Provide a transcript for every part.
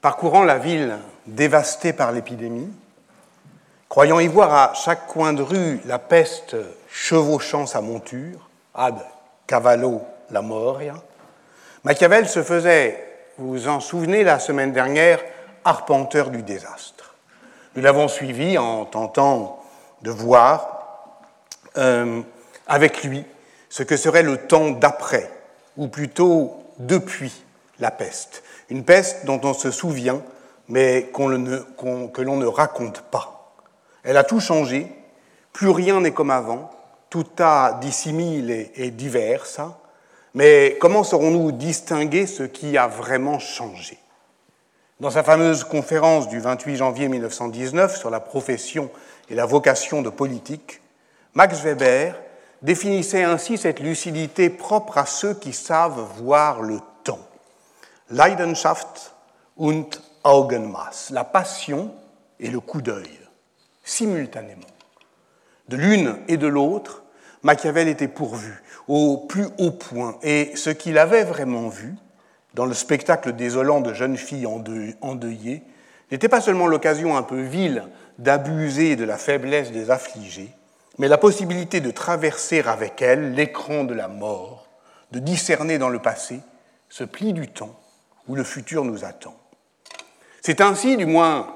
Parcourant la ville dévastée par l'épidémie, croyant y voir à chaque coin de rue la peste chevauchant sa monture, ad cavallo la moria, Machiavel se faisait, vous vous en souvenez la semaine dernière, arpenteur du désastre. Nous l'avons suivi en tentant de voir avec lui ce que serait le temps d'après, ou plutôt depuis la peste. Une peste dont on se souvient, mais que l'on ne raconte pas. Elle a tout changé, plus rien n'est comme avant, tout a dissimile et diversa, mais comment saurons-nous distinguer ce qui a vraiment changé ? Dans sa fameuse conférence du 28 janvier 1919 sur la profession et la vocation de politique, Max Weber définissait ainsi cette lucidité propre à ceux qui savent voir le temps. Leidenschaft und Augenmaß, la passion et le coup d'œil, simultanément. De l'une et de l'autre, Machiavel était pourvu, au plus haut point, et ce qu'il avait vraiment vu, dans le spectacle désolant de jeunes filles endeuillées, n'était pas seulement l'occasion un peu vile d'abuser de la faiblesse des affligés, mais la possibilité de traverser avec elles l'écran de la mort, de discerner dans le passé ce pli du temps où le futur nous attend. C'est ainsi, du moins,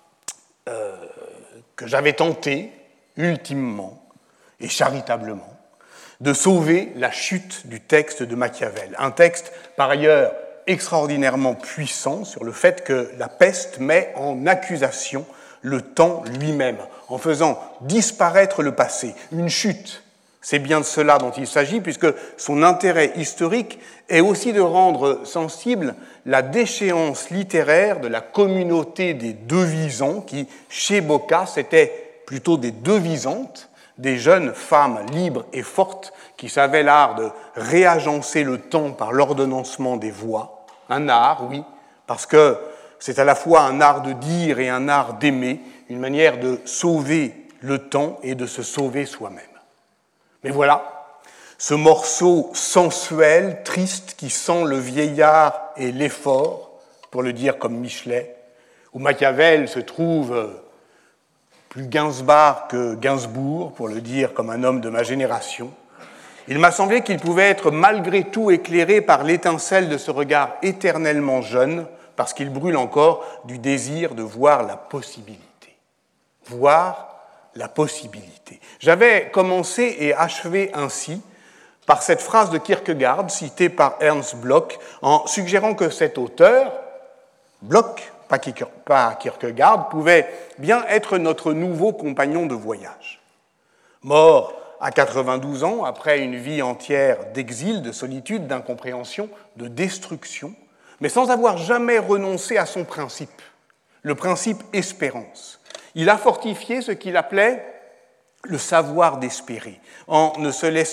que j'avais tenté, ultimement et charitablement, de sauver la chute du texte de Machiavel. Un texte, par ailleurs, extraordinairement puissant sur le fait que la peste met en accusation le temps lui-même, en faisant disparaître le passé. Une chute, c'est bien de cela dont il s'agit, puisque son intérêt historique est aussi de rendre sensible la déchéance littéraire de la communauté des devisants, qui, chez Boccace, étaient plutôt des devisantes, des jeunes femmes libres et fortes qui savaient l'art de réagencer le temps par l'ordonnancement des voix. Un art, oui, parce que c'est à la fois un art de dire et un art d'aimer, une manière de sauver le temps et de se sauver soi-même. Mais voilà, ce morceau sensuel, triste, qui sent le vieillard et l'effort, pour le dire comme Michelet, où Machiavel se trouve plus Gainsbourg que Gainsbourg, pour le dire comme un homme de ma génération, il m'a semblé qu'il pouvait être malgré tout éclairé par l'étincelle de ce regard éternellement jeune, parce qu'il brûle encore du désir de voir la possibilité. Voir la possibilité. J'avais commencé et achevé ainsi par cette phrase de Kierkegaard, citée par Ernst Bloch, en suggérant que cet auteur, Bloch, pas Kierkegaard, pouvait bien être notre nouveau compagnon de voyage. Mort à 92 ans, après une vie entière d'exil, de solitude, d'incompréhension, de destruction, mais sans avoir jamais renoncé à son principe, le principe espérance. Il a fortifié ce qu'il appelait le savoir d'espérer, en ne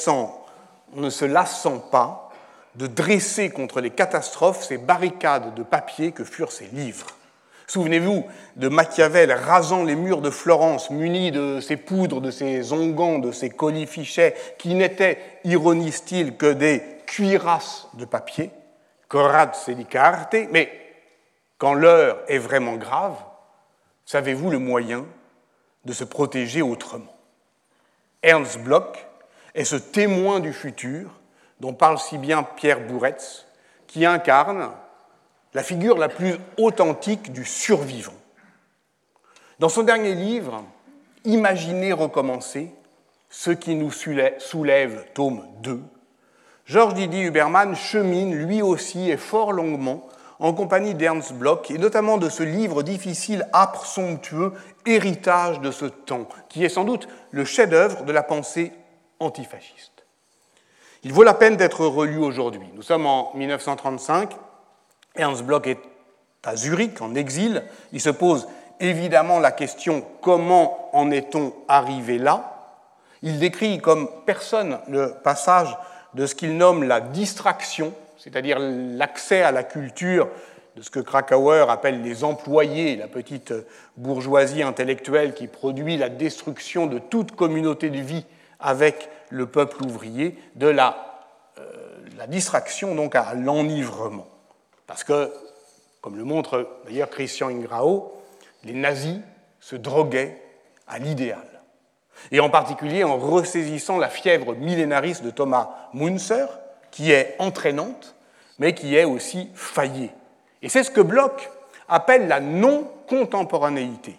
se lassant pas de dresser contre les catastrophes ces barricades de papier que furent ses livres. Souvenez-vous de Machiavel rasant les murs de Florence, muni de ses poudres, de ses onguents, de ses colifichets, qui n'étaient, ironise-t-il, que des cuirasses de papier, corazze di carte, mais quand l'heure est vraiment grave, savez-vous le moyen de se protéger autrement ? Ernst Bloch est ce témoin du futur dont parle si bien Pierre Bouretz, qui incarne la figure la plus authentique du survivant. Dans son dernier livre, Imaginer recommencer, ce qui nous soulève, tome 2, Georges Didier Huberman chemine lui aussi et fort longuement en compagnie d'Ernst Bloch et notamment de ce livre difficile, âpre, somptueux, Héritage de ce temps, qui est sans doute le chef-d'œuvre de la pensée antifasciste. Il vaut la peine d'être relu aujourd'hui. Nous sommes en 1935, Ernst Bloch est à Zurich, en exil. Il se pose évidemment la question « Comment en est-on arrivé là ?» Il décrit comme personne le passage de ce qu'il nomme la distraction, c'est-à-dire l'accès à la culture de ce que Krakauer appelle les employés, la petite bourgeoisie intellectuelle qui produit la destruction de toute communauté de vie avec le peuple ouvrier, de la distraction donc à l'enivrement. Parce que Comme le montre d'ailleurs Christian Ingrao, les nazis se droguaient à l'idéal. Et en particulier en ressaisissant la fièvre millénariste de Thomas Müntzer, qui est entraînante, mais qui est aussi faillée. Et c'est ce que Bloch appelle la non-contemporanéité.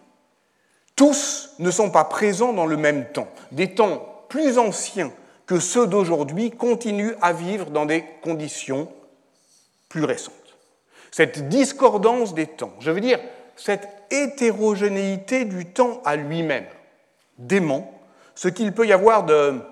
Tous ne sont pas présents dans le même temps. Des temps plus anciens que ceux d'aujourd'hui continuent à vivre dans des conditions plus récentes. Cette discordance des temps, je veux dire cette hétérogénéité du temps à lui-même, dément ce qu'il peut y avoir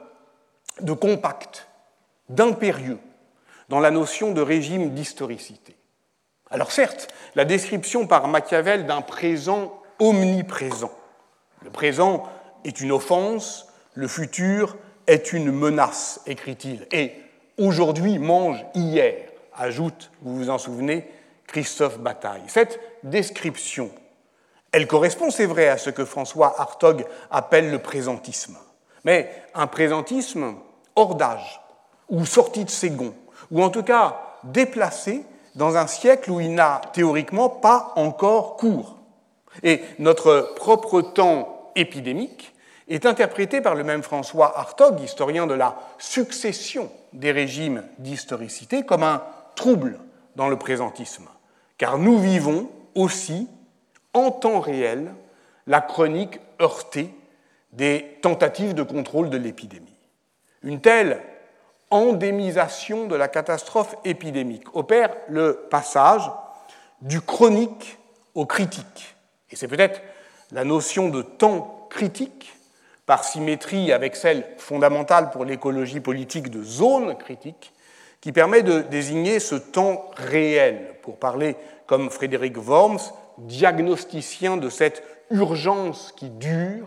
de compact, d'impérieux dans la notion de régime d'historicité. Alors certes, la description par Machiavel d'un présent omniprésent. Le présent est une offense, le futur est une menace, écrit-il. Et aujourd'hui mange hier, ajoute, vous vous en souvenez, Christophe Bataille. Cette description, elle correspond, c'est vrai, à ce que François Hartog appelle le présentisme. Mais un présentisme hors d'âge, ou sorti de ses gonds, ou en tout cas déplacé dans un siècle où il n'a théoriquement pas encore cours. Et notre propre temps épidémique est interprété par le même François Hartog, historien de la succession des régimes d'historicité, comme un trouble dans le présentisme, car nous vivons aussi, en temps réel, la chronique heurtée des tentatives de contrôle de l'épidémie. Une telle endémisation de la catastrophe épidémique opère le passage du chronique au critique. Et c'est peut-être la notion de temps critique, par symétrie avec celle fondamentale pour l'écologie politique de zone critique, qui permet de désigner ce temps réel, pour parler, comme Frédéric Worms, diagnosticien de cette urgence qui dure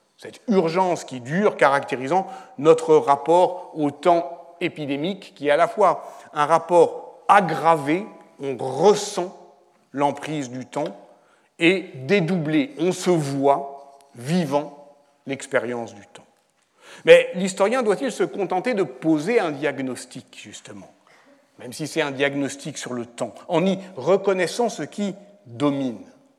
caractérisant notre rapport au temps épidémique, qui est à la fois un rapport aggravé, on ressent l'emprise du temps, et dédoublé, on se voit vivant l'expérience du temps. Mais l'historien doit-il se contenter de poser un diagnostic, justement, même si c'est un diagnostic sur le temps, en y reconnaissant ce qui domine?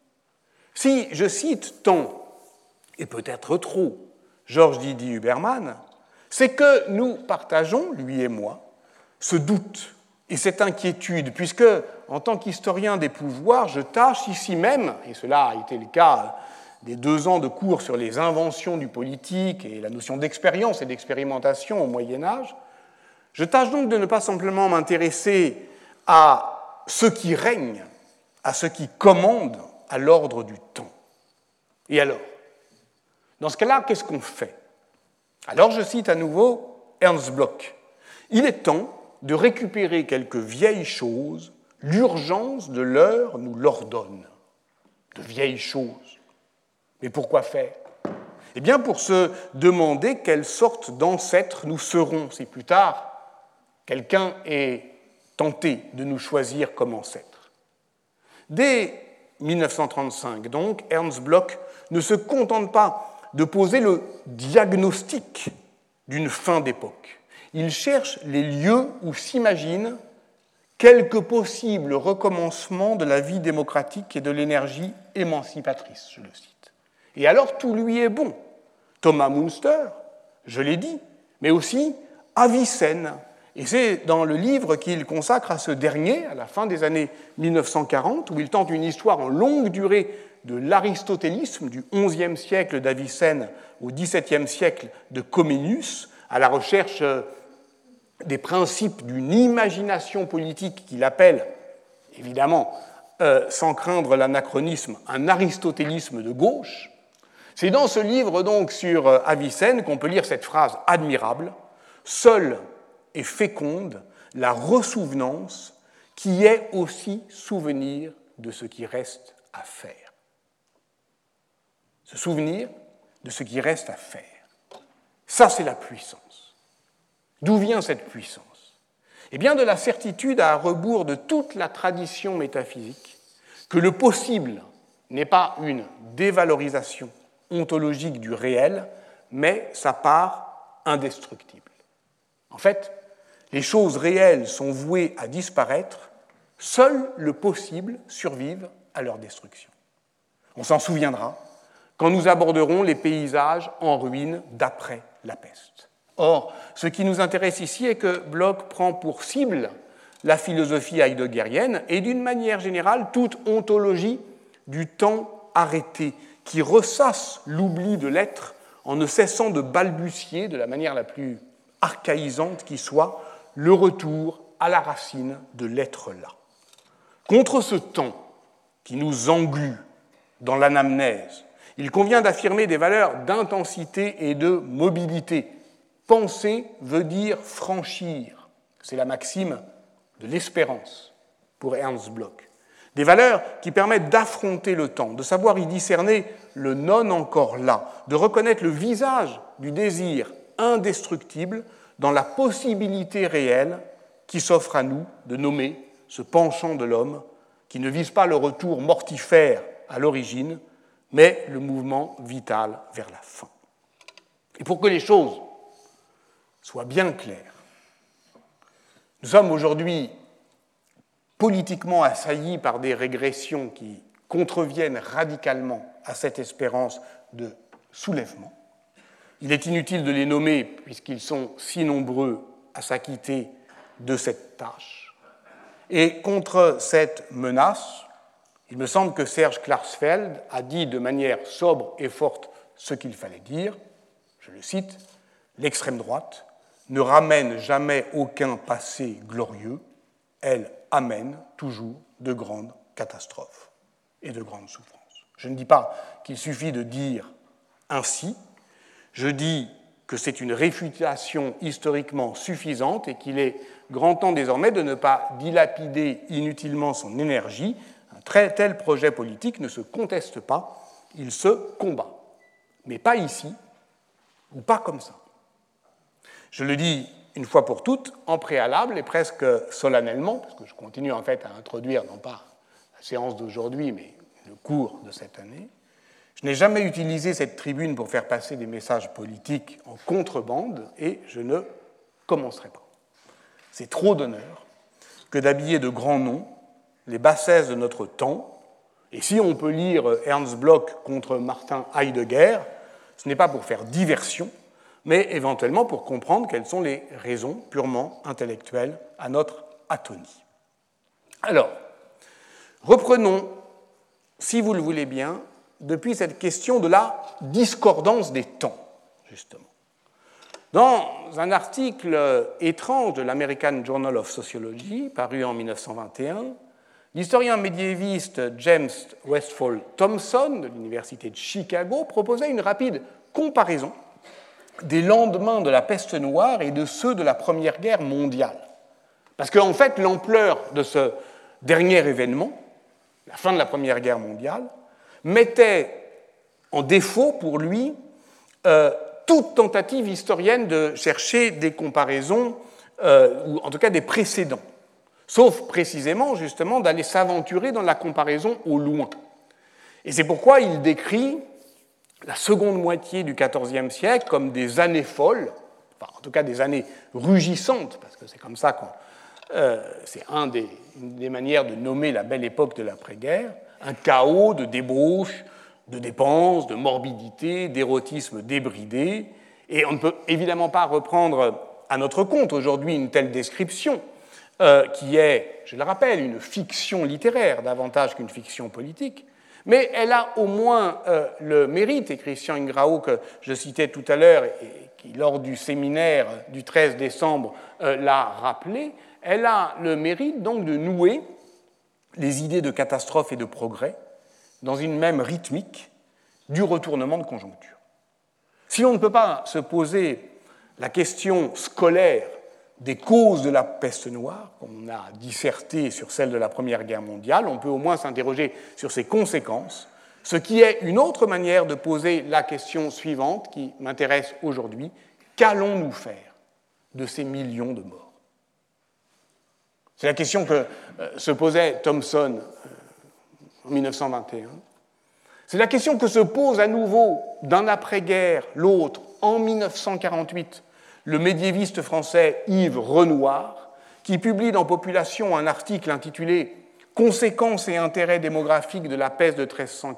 Si je cite tant, et peut-être trop, Georges Didier Huberman, c'est que nous partageons, lui et moi, ce doute et cette inquiétude, puisque, en tant qu'historien des pouvoirs, je tâche ici même, et cela a été le cas des 2 ans de cours sur les inventions du politique et la notion d'expérience et d'expérimentation au Moyen-Âge, je tâche donc de ne pas simplement m'intéresser à ce qui règne, à ce qui commande à l'ordre du temps. Et alors, dans ce cas-là, qu'est-ce qu'on fait? Alors je cite à nouveau Ernst Bloch. Il est temps de récupérer quelques vieilles choses, l'urgence de l'heure nous l'ordonne. De vieilles choses. Mais pourquoi faire? Eh bien pour se demander quelle sorte d'ancêtre nous serons si plus tard quelqu'un est tenté de nous choisir comme ancêtre. Dès 1935, donc, Ernst Bloch ne se contente pas de poser le diagnostic d'une fin d'époque. Il cherche les lieux où s'imagine quelques possibles recommencements de la vie démocratique et de l'énergie émancipatrice, je le cite. Et alors tout lui est bon. Thomas Müntzer, je l'ai dit, mais aussi Avicenne. Et c'est dans le livre qu'il consacre à ce dernier, à la fin des années 1940, où il tente une histoire en longue durée de l'aristotélisme du XIe siècle d'Avicenne au XVIIe siècle de Comenius, à la recherche des principes d'une imagination politique qu'il appelle, évidemment, sans craindre l'anachronisme, un aristotélisme de gauche. C'est dans ce livre donc sur Avicenne qu'on peut lire cette phrase admirable « Seule et féconde la ressouvenance qui est aussi souvenir de ce qui reste à faire. » Se souvenir de ce qui reste à faire. Ça, c'est la puissance. D'où vient cette puissance? Eh bien, de la certitude à rebours de toute la tradition métaphysique que le possible n'est pas une dévalorisation ontologique du réel, mais sa part indestructible. En fait, les choses réelles sont vouées à disparaître Seul le possible survive à leur destruction. On s'en souviendra quand nous aborderons les paysages en ruine d'après la peste. Or, ce qui nous intéresse ici est que Bloch prend pour cible la philosophie heideggerienne et d'une manière générale toute ontologie du temps arrêté qui ressasse l'oubli de l'être en ne cessant de balbutier de la manière la plus archaïsante qui soit le retour à la racine de l'être là. Contre ce temps qui nous englue dans l'anamnèse, il convient d'affirmer des valeurs d'intensité et de mobilité. Penser veut dire franchir. C'est la maxime de l'espérance pour Ernst Bloch. Des valeurs qui permettent d'affronter le temps, de savoir y discerner le non encore là, de reconnaître le visage du désir indestructible dans la possibilité réelle qui s'offre à nous de nommer ce penchant de l'homme qui ne vise pas le retour mortifère à l'origine, mais le mouvement vital vers la fin. Et pour que les choses soient bien claires, nous sommes aujourd'hui politiquement assaillis par des régressions qui contreviennent radicalement à cette espérance de soulèvement. Il est inutile de les nommer puisqu'ils sont si nombreux à s'acquitter de cette tâche. Et contre cette menace, il me semble que Serge Klarsfeld a dit de manière sobre et forte ce qu'il fallait dire. Je le cite, « L'extrême droite ne ramène jamais aucun passé glorieux, elle amène toujours de grandes catastrophes et de grandes souffrances. » Je ne dis pas qu'il suffit de dire ainsi, je dis que c'est une réfutation historiquement suffisante et qu'il est grand temps désormais de ne pas dilapider inutilement son énergie. Un tel projet politique ne se conteste pas, il se combat. Mais pas ici, ou pas comme ça. Je le dis une fois pour toutes, en préalable et presque solennellement, parce que je continue en fait à introduire, non pas la séance d'aujourd'hui, mais le cours de cette année, je n'ai jamais utilisé cette tribune pour faire passer des messages politiques en contrebande et je ne commencerai pas. C'est trop d'honneur que d'habiller de grands noms les bassesses de notre temps, et si on peut lire Ernst Bloch contre Martin Heidegger, ce n'est pas pour faire diversion, mais éventuellement pour comprendre quelles sont les raisons purement intellectuelles à notre atonie. Alors, reprenons, si vous le voulez bien, depuis cette question de la discordance des temps, justement. Dans un article étrange de l'American Journal of Sociology, paru en 1921, l'historien médiéviste James Westphal Thompson, de l'Université de Chicago, proposait une rapide comparaison des lendemains de la peste noire et de ceux de la Première Guerre mondiale. Parce qu'en fait, l'ampleur de ce dernier événement, la fin de la Première Guerre mondiale, mettait en défaut pour lui toute tentative historienne de chercher des comparaisons, ou en tout cas des précédents, sauf précisément justement d'aller s'aventurer dans la comparaison au loin. Et c'est pourquoi il décrit la seconde moitié du XIVe siècle comme des années folles, enfin en tout cas des années rugissantes, parce que c'est comme ça c'est une des manières de nommer la belle époque de l'après-guerre, un chaos de débauche, de dépenses, de morbidité, d'érotisme débridé, et on ne peut évidemment pas reprendre à notre compte aujourd'hui une telle description, qui est, je le rappelle, une fiction littéraire davantage qu'une fiction politique, mais elle a au moins le mérite, et Christian Ingrao, que je citais tout à l'heure, et qui, lors du séminaire du 13 décembre, l'a rappelé, elle a le mérite donc de nouer les idées de catastrophe et de progrès dans une même rythmique du retournement de conjoncture. Si l'on ne peut pas se poser la question scolaire des causes de la peste noire, comme on a disserté sur celle de la Première Guerre mondiale, on peut au moins s'interroger sur ses conséquences, ce qui est une autre manière de poser la question suivante qui m'intéresse aujourd'hui. Qu'allons-nous faire de ces millions de morts ? C'est la question que se posait Thompson en 1921. C'est la question que se pose à nouveau d'un après-guerre l'autre en 1948 le médiéviste français Yves Renoir, qui publie dans Population un article intitulé « Conséquences et intérêts démographiques de la peste de 1348 »,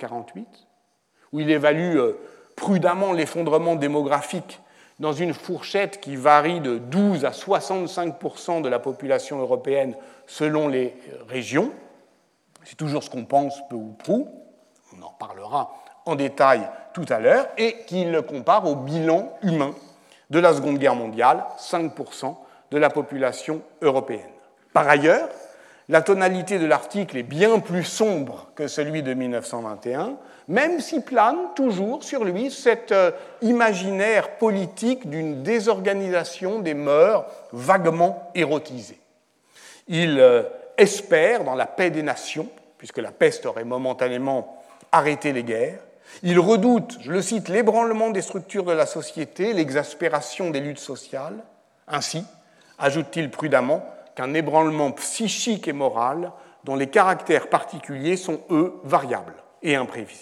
où il évalue prudemment l'effondrement démographique dans une fourchette qui varie de 12 à 65% de la population européenne selon les régions. C'est toujours ce qu'on pense peu ou prou, on en parlera en détail tout à l'heure, et qu'il le compare au bilan humain de la Seconde Guerre mondiale, 5% de la population européenne. Par ailleurs, la tonalité de l'article est bien plus sombre que celui de 1921, même si plane toujours sur lui cet imaginaire politique d'une désorganisation des mœurs vaguement érotisée. Il espère dans la paix des nations, puisque la peste aurait momentanément arrêté les guerres. Il redoute, je le cite, l'ébranlement des structures de la société, l'exaspération des luttes sociales. Ainsi, ajoute-t-il prudemment, qu'un ébranlement psychique et moral dont les caractères particuliers sont, eux, variables et imprévisibles.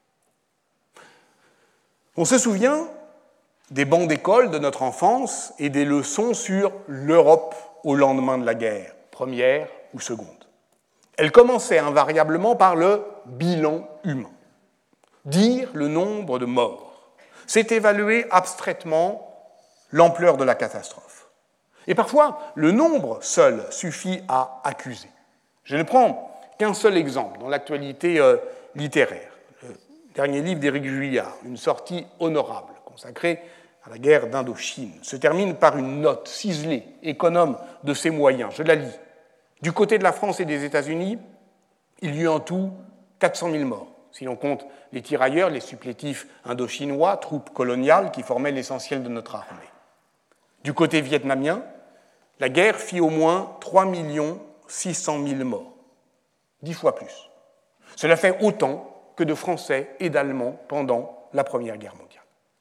On se souvient des bancs d'école de notre enfance et des leçons sur l'Europe au lendemain de la guerre, première ou seconde. Elles commençaient invariablement par le bilan humain. Dire le nombre de morts, c'est évaluer abstraitement l'ampleur de la catastrophe. Et parfois, le nombre seul suffit à accuser. Je ne prends qu'un seul exemple dans l'actualité littéraire. Le dernier livre d'Éric Juillard, Une sortie honorable, consacré à la guerre d'Indochine, se termine par une note ciselée, économe de ses moyens. Je la lis. Du côté de la France et des États-Unis, il y eut en tout 400 000 morts, si l'on compte les tirailleurs, les supplétifs indochinois, troupes coloniales qui formaient l'essentiel de notre armée. Du côté vietnamien, la guerre fit au moins 3 600 000 morts, 10 fois plus. Cela fait autant que de Français et d'Allemands pendant la Première Guerre mondiale.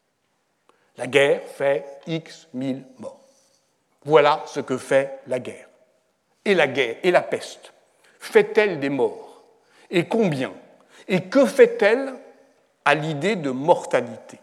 La guerre fait X 1000 morts. Voilà ce que fait la guerre. Et la guerre, et la peste, fait-elle des morts? Et combien? Et que fait-elle à l'idée de mortalité?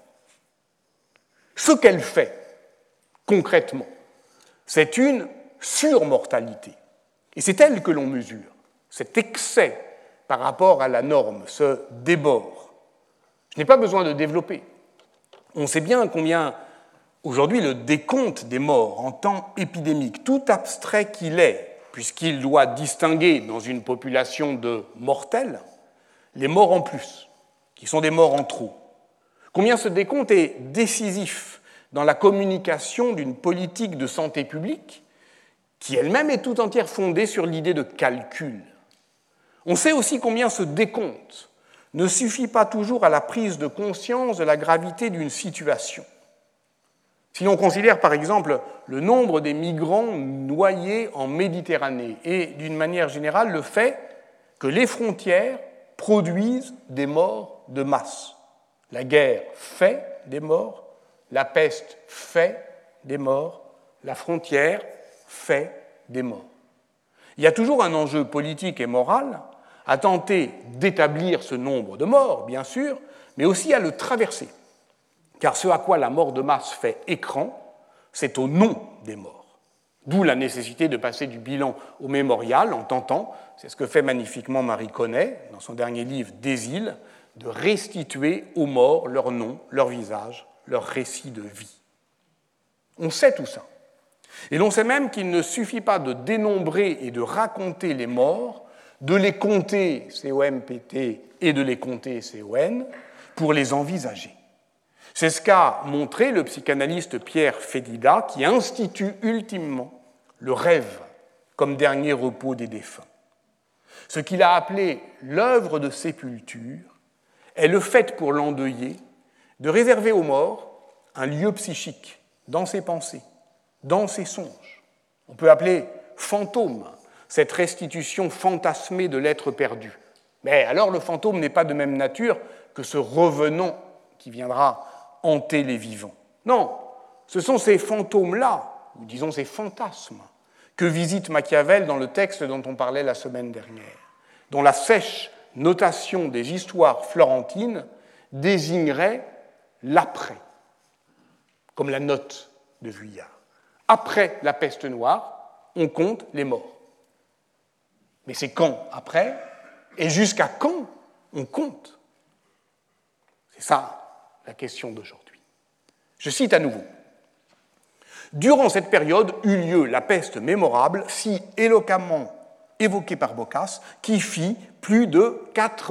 Ce qu'elle fait, concrètement, c'est une surmortalité. Et c'est elle que l'on mesure, cet excès par rapport à la norme, ce débord. Je n'ai pas besoin de développer. On sait bien combien, aujourd'hui, le décompte des morts en temps épidémique, tout abstrait qu'il est, puisqu'il doit distinguer dans une population de mortels les morts en plus, qui sont des morts en trop. Combien ce décompte est décisif dans la communication d'une politique de santé publique qui elle-même est tout entière fondée sur l'idée de calcul. On sait aussi combien ce décompte ne suffit pas toujours à la prise de conscience de la gravité d'une situation. Si l'on considère par exemple le nombre des migrants noyés en Méditerranée et d'une manière générale le fait que les frontières produisent des morts de masse. La guerre fait des morts, la peste fait des morts, la frontière fait des morts. Il y a toujours un enjeu politique et moral à tenter d'établir ce nombre de morts, bien sûr, mais aussi à le traverser. Car ce à quoi la mort de masse fait écran, c'est au nom des morts. D'où la nécessité de passer du bilan au mémorial en tentant, c'est ce que fait magnifiquement Marie Connet dans son dernier livre « Des îles », de restituer aux morts leur nom, leur visage, leur récit de vie. On sait tout ça. Et l'on sait même qu'il ne suffit pas de dénombrer et de raconter les morts, de les compter, C-O-M-P-T, et de les compter, C-O-N, pour les envisager. C'est ce qu'a montré le psychanalyste Pierre Fédida, qui institue ultimement le rêve comme dernier repos des défunts. Ce qu'il a appelé l'œuvre de sépulture est le fait pour l'endeuillé de réserver aux morts un lieu psychique dans ses pensées, dans ses songes. On peut appeler fantôme cette restitution fantasmée de l'être perdu. Mais alors le fantôme n'est pas de même nature que ce revenant qui viendra hanter les vivants. Non, ce sont ces fantômes-là, ou disons ces fantasmes, que visite Machiavel dans le texte dont on parlait la semaine dernière, dont la sèche notation des histoires florentines désignerait l'après, comme la note de Vuillard. Après la peste noire, on compte les morts. Mais c'est quand après, et jusqu'à quand on compte? C'est ça la question d'aujourd'hui. Je cite à nouveau. Durant cette période eut lieu la peste mémorable, si éloquemment évoquée par Boccace, qui fit plus de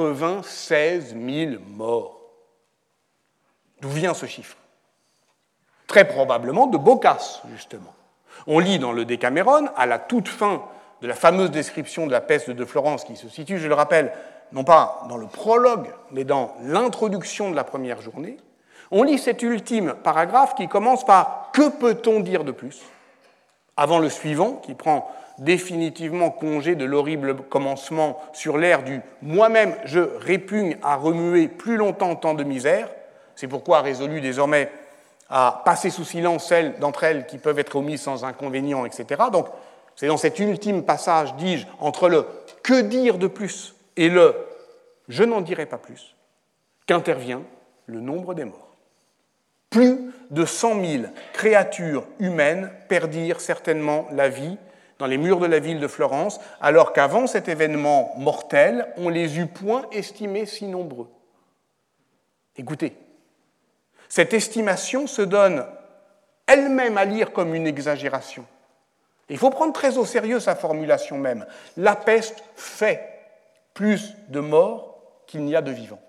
96 000 morts. D'où vient ce chiffre? Très probablement de Boccace, justement. On lit dans le Décameron, à la toute fin de la fameuse description de la peste de Florence, qui se situe, je le rappelle, non pas dans le prologue, mais dans l'introduction de la première journée, on lit cet ultime paragraphe qui commence par « Que peut-on dire de plus ?» avant le suivant, qui prend définitivement congé de l'horrible commencement sur l'air du « Moi-même, je répugne à remuer plus longtemps tant de misère », c'est pourquoi résolu désormais à passer sous silence celles d'entre elles qui peuvent être omises sans inconvénient, etc. Donc, c'est dans cet ultime passage, dis-je, entre le « que dire de plus » et le « je n'en dirai pas plus » qu'intervient le nombre des morts. Plus de 100 000 créatures humaines perdirent certainement la vie dans les murs de la ville de Florence, alors qu'avant cet événement mortel, on les eût point estimés si nombreux. Écoutez, cette estimation se donne elle-même à lire comme une exagération. Il faut prendre très au sérieux sa formulation même. La peste fait plus de morts qu'il n'y a de vivants.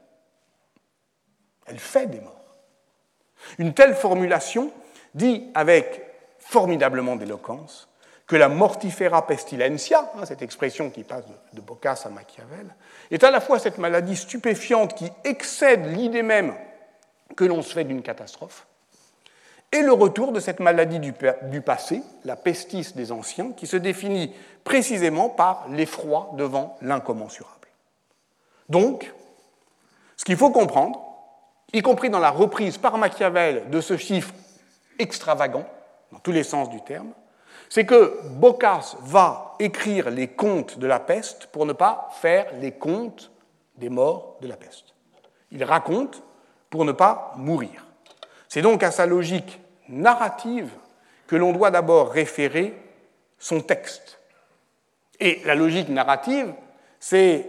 Elle fait des morts. Une telle formulation dit avec formidablement d'éloquence que la mortifera pestilentia, cette expression qui passe de Boccace à Machiavel, est à la fois cette maladie stupéfiante qui excède l'idée même que l'on se fait d'une catastrophe, et le retour de cette maladie du passé, la pestis des anciens, qui se définit précisément par l'effroi devant l'incommensurable. Donc, ce qu'il faut comprendre, y compris dans la reprise par Machiavel de ce chiffre extravagant, dans tous les sens du terme, c'est que Boccace va écrire les contes de la peste pour ne pas faire les contes des morts de la peste. Il raconte pour ne pas mourir. C'est donc à sa logique narrative que l'on doit d'abord référer son texte. Et la logique narrative, c'est,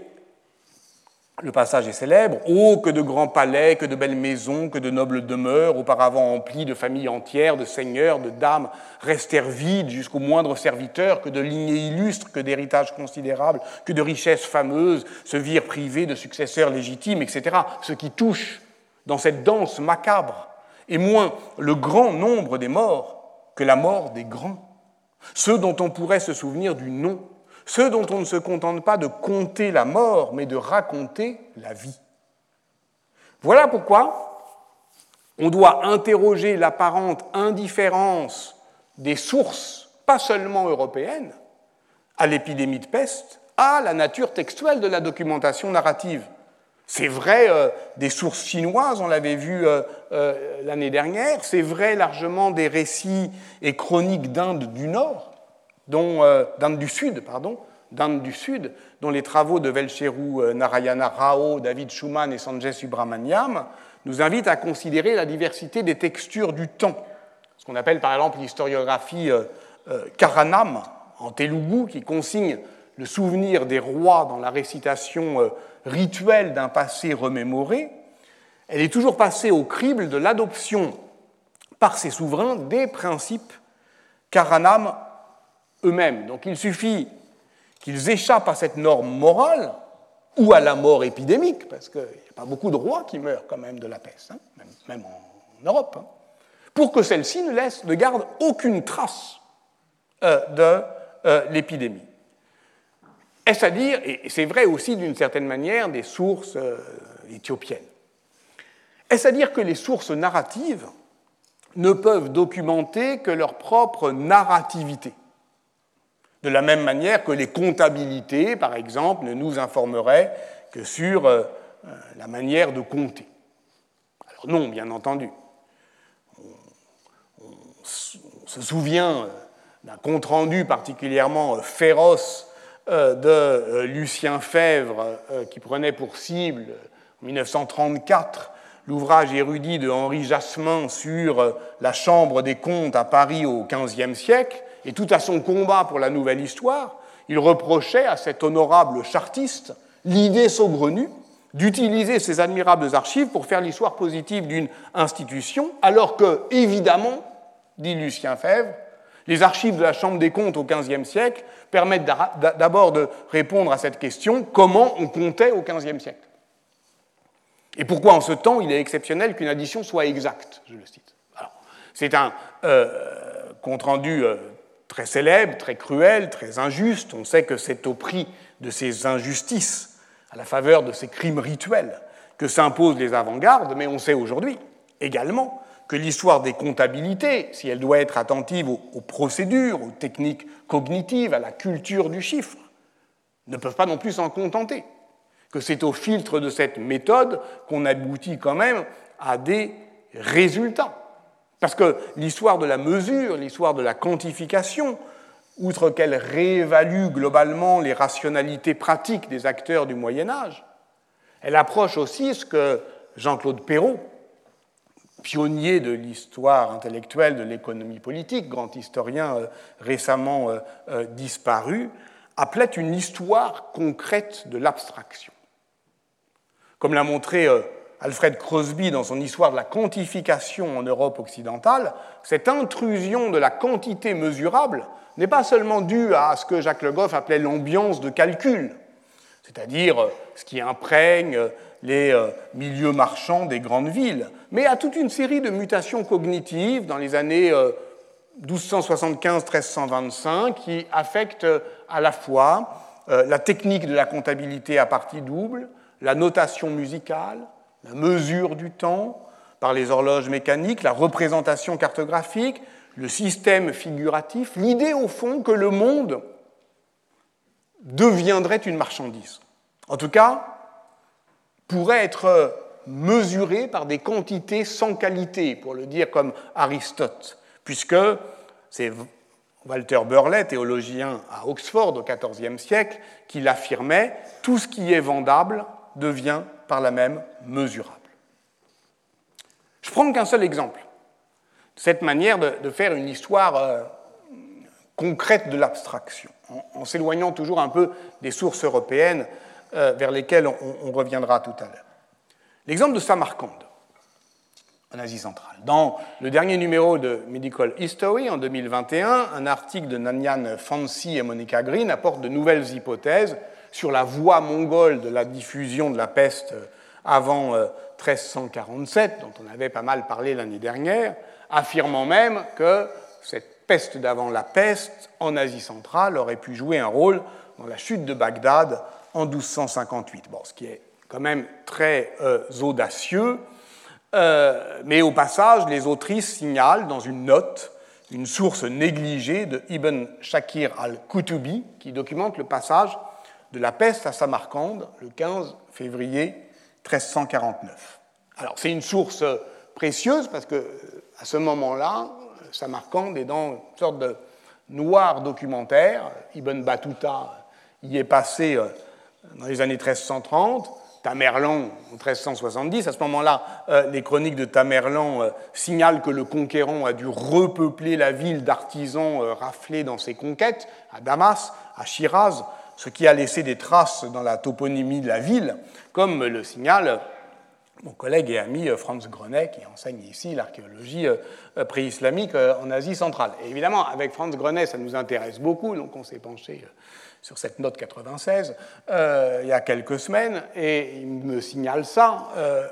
le passage est célèbre, « Oh, que de grands palais, que de belles maisons, que de nobles demeures, auparavant emplies de familles entières, de seigneurs, de dames, restèrent vides jusqu'au moindre serviteur, que de lignées illustres, que d'héritages considérables, que de richesses fameuses se virent privées de successeurs légitimes, etc. » Ce qui touche dans cette danse macabre est moins le grand nombre des morts que la mort des grands, ceux dont on pourrait se souvenir du nom, ceux dont on ne se contente pas de compter la mort, mais de raconter la vie. Voilà pourquoi on doit interroger l'apparente indifférence des sources, pas seulement européennes, à l'épidémie de peste, à la nature textuelle de la documentation narrative. C'est vrai des sources chinoises, on l'avait vu l'année dernière, c'est vrai largement des récits et chroniques d'Inde du Nord, d'Inde du Sud, dont les travaux de Velcheru Narayana Rao, David Schumann et Sanjay Subramaniam nous invitent à considérer la diversité des textures du temps, ce qu'on appelle par exemple l'historiographie Karanam en Telugu, qui consigne le souvenir des rois dans la récitation rituelle d'un passé remémoré. Elle est toujours passée au crible de l'adoption par ses souverains des principes Karanam eux-mêmes. Donc il suffit qu'ils échappent à cette norme morale ou à la mort épidémique, parce qu'il n'y a pas beaucoup de rois qui meurent quand même de la peste, même en Europe, pour que celle-ci ne garde aucune trace de l'épidémie. Est-ce à dire, et c'est vrai aussi d'une certaine manière des sources éthiopiennes, est-ce à dire que les sources narratives ne peuvent documenter que leur propre narrativité, de la même manière que les comptabilités, par exemple, ne nous informaient que sur la manière de compter? Alors non, bien entendu. On se souvient d'un compte-rendu particulièrement féroce de Lucien Fèvre, qui prenait pour cible, en 1934, l'ouvrage érudit de Henri Jasmin sur la Chambre des comptes à Paris au XVe siècle, et tout à son combat pour la nouvelle histoire, il reprochait à cet honorable chartiste l'idée saugrenue d'utiliser ces admirables archives pour faire l'histoire positive d'une institution, alors que, évidemment, dit Lucien Febvre, les archives de la Chambre des comptes au XVe siècle permettent d'abord de répondre à cette question: comment on comptait au XVe siècle? Et pourquoi en ce temps il est exceptionnel qu'une addition soit exacte, je le cite. Alors, c'est un compte-rendu très célèbre, très cruel, très injuste. On sait que c'est au prix de ces injustices, à la faveur de ces crimes rituels, que s'imposent les avant-gardes, mais on sait aujourd'hui également que l'histoire des comptabilités, si elle doit être attentive aux procédures, aux techniques cognitives, à la culture du chiffre, ne peuvent pas non plus s'en contenter, que c'est au filtre de cette méthode qu'on aboutit quand même à des résultats. Parce que l'histoire de la mesure, l'histoire de la quantification, outre qu'elle réévalue globalement les rationalités pratiques des acteurs du Moyen-Âge, elle approche aussi ce que Jean-Claude Perrault, pionnier de l'histoire intellectuelle de l'économie politique, grand historien récemment disparu, appelait une histoire concrète de l'abstraction. Comme l'a montré Alfred Crosby dans son histoire de la quantification en Europe occidentale, cette intrusion de la quantité mesurable n'est pas seulement due à ce que Jacques Le Goff appelait l'ambiance de calcul, c'est-à-dire ce qui imprègne les milieux marchands des grandes villes, mais à toute une série de mutations cognitives dans les années 1275-1325 qui affectent à la fois la technique de la comptabilité à partie double, la notation musicale, la mesure du temps par les horloges mécaniques, la représentation cartographique, le système figuratif, l'idée au fond que le monde deviendrait une marchandise. En tout cas, pourrait être mesuré par des quantités sans qualité, pour le dire comme Aristote, puisque c'est Walter Burley, théologien à Oxford au XIVe siècle, qui l'affirmait: tout ce qui est vendable devient par là même mesurable. Je prends qu'un seul exemple de cette manière de faire une histoire concrète de l'abstraction, en s'éloignant toujours un peu des sources européennes vers lesquelles on reviendra tout à l'heure. L'exemple de Samarcande, en Asie centrale. Dans le dernier numéro de Medical History, en 2021, un article de Nanyang Fancy et Monica Green apporte de nouvelles hypothèses sur la voie mongole de la diffusion de la peste avant 1347, dont on avait pas mal parlé l'année dernière, affirmant même que cette peste d'avant la peste, en Asie centrale, aurait pu jouer un rôle dans la chute de Bagdad en 1258. Bon, ce qui est quand même très audacieux, mais au passage, les autrices signalent dans une note une source négligée de Ibn Shakir al-Kutubi qui documente le passage de la peste à Samarcande le 15 février 1349. Alors, c'est une source précieuse parce que à ce moment-là, Samarcande est dans une sorte de noir documentaire. Ibn Battuta y est passé dans les années 1330, Tamerlan en 1370. À ce moment-là, les chroniques de Tamerlan signalent que le conquérant a dû repeupler la ville d'artisans raflés dans ses conquêtes, à Damas, à Shiraz, ce qui a laissé des traces dans la toponymie de la ville, comme le signale mon collègue et ami Franz Grenet, qui enseigne ici l'archéologie pré-islamique en Asie centrale. Et évidemment, avec Franz Grenet, ça nous intéresse beaucoup, donc on s'est penché sur cette note 96 il y a quelques semaines, et il me signale ça.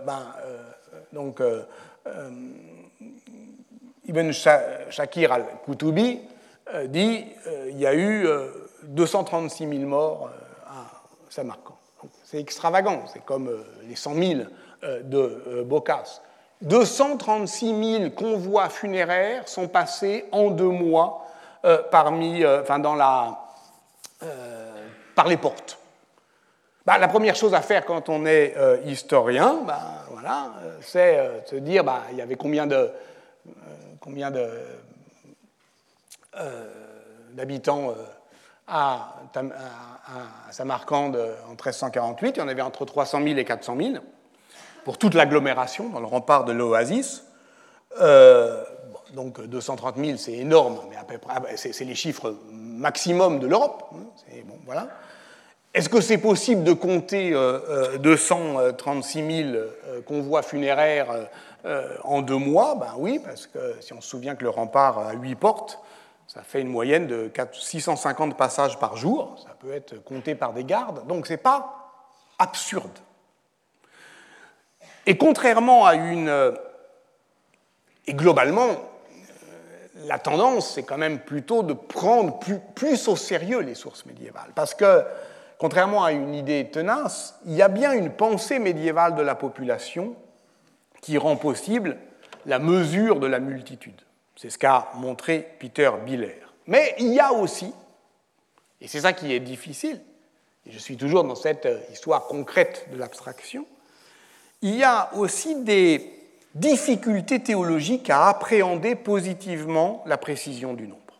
Ibn Shakir al-Kutubi dit il y a eu 236 000 morts à Samarcande. C'est extravagant, c'est comme les 100 000 de Boccace. 236 000 convois funéraires sont passés en 2 mois par les portes. La première chose à faire quand on est historien, c'est se dire il y avait combien d'habitants à Samarcande en 1348. Il y en avait entre 300 000 et 400 000 pour toute l'agglomération dans le rempart de l'oasis. Donc 230 000, c'est énorme, mais à peu près, c'est les chiffres maximum de l'Europe. Bon, voilà. Est-ce que c'est possible de compter 236 000 convois funéraires en 2 mois? Ben oui, parce que si on se souvient que le rempart a 8 portes, ça fait une moyenne de 650 passages par jour. Ça peut être compté par des gardes. Donc ce n'est pas absurde. Et contrairement à Et globalement, la tendance, c'est quand même plutôt de prendre plus au sérieux les sources médiévales. Parce que, contrairement à une idée tenace, il y a bien une pensée médiévale de la population qui rend possible la mesure de la multitude. C'est ce qu'a montré Peter Biller. Mais il y a aussi, et c'est ça qui est difficile, et je suis toujours dans cette histoire concrète de l'abstraction, il y a aussi des difficultés théologiques à appréhender positivement la précision du nombre.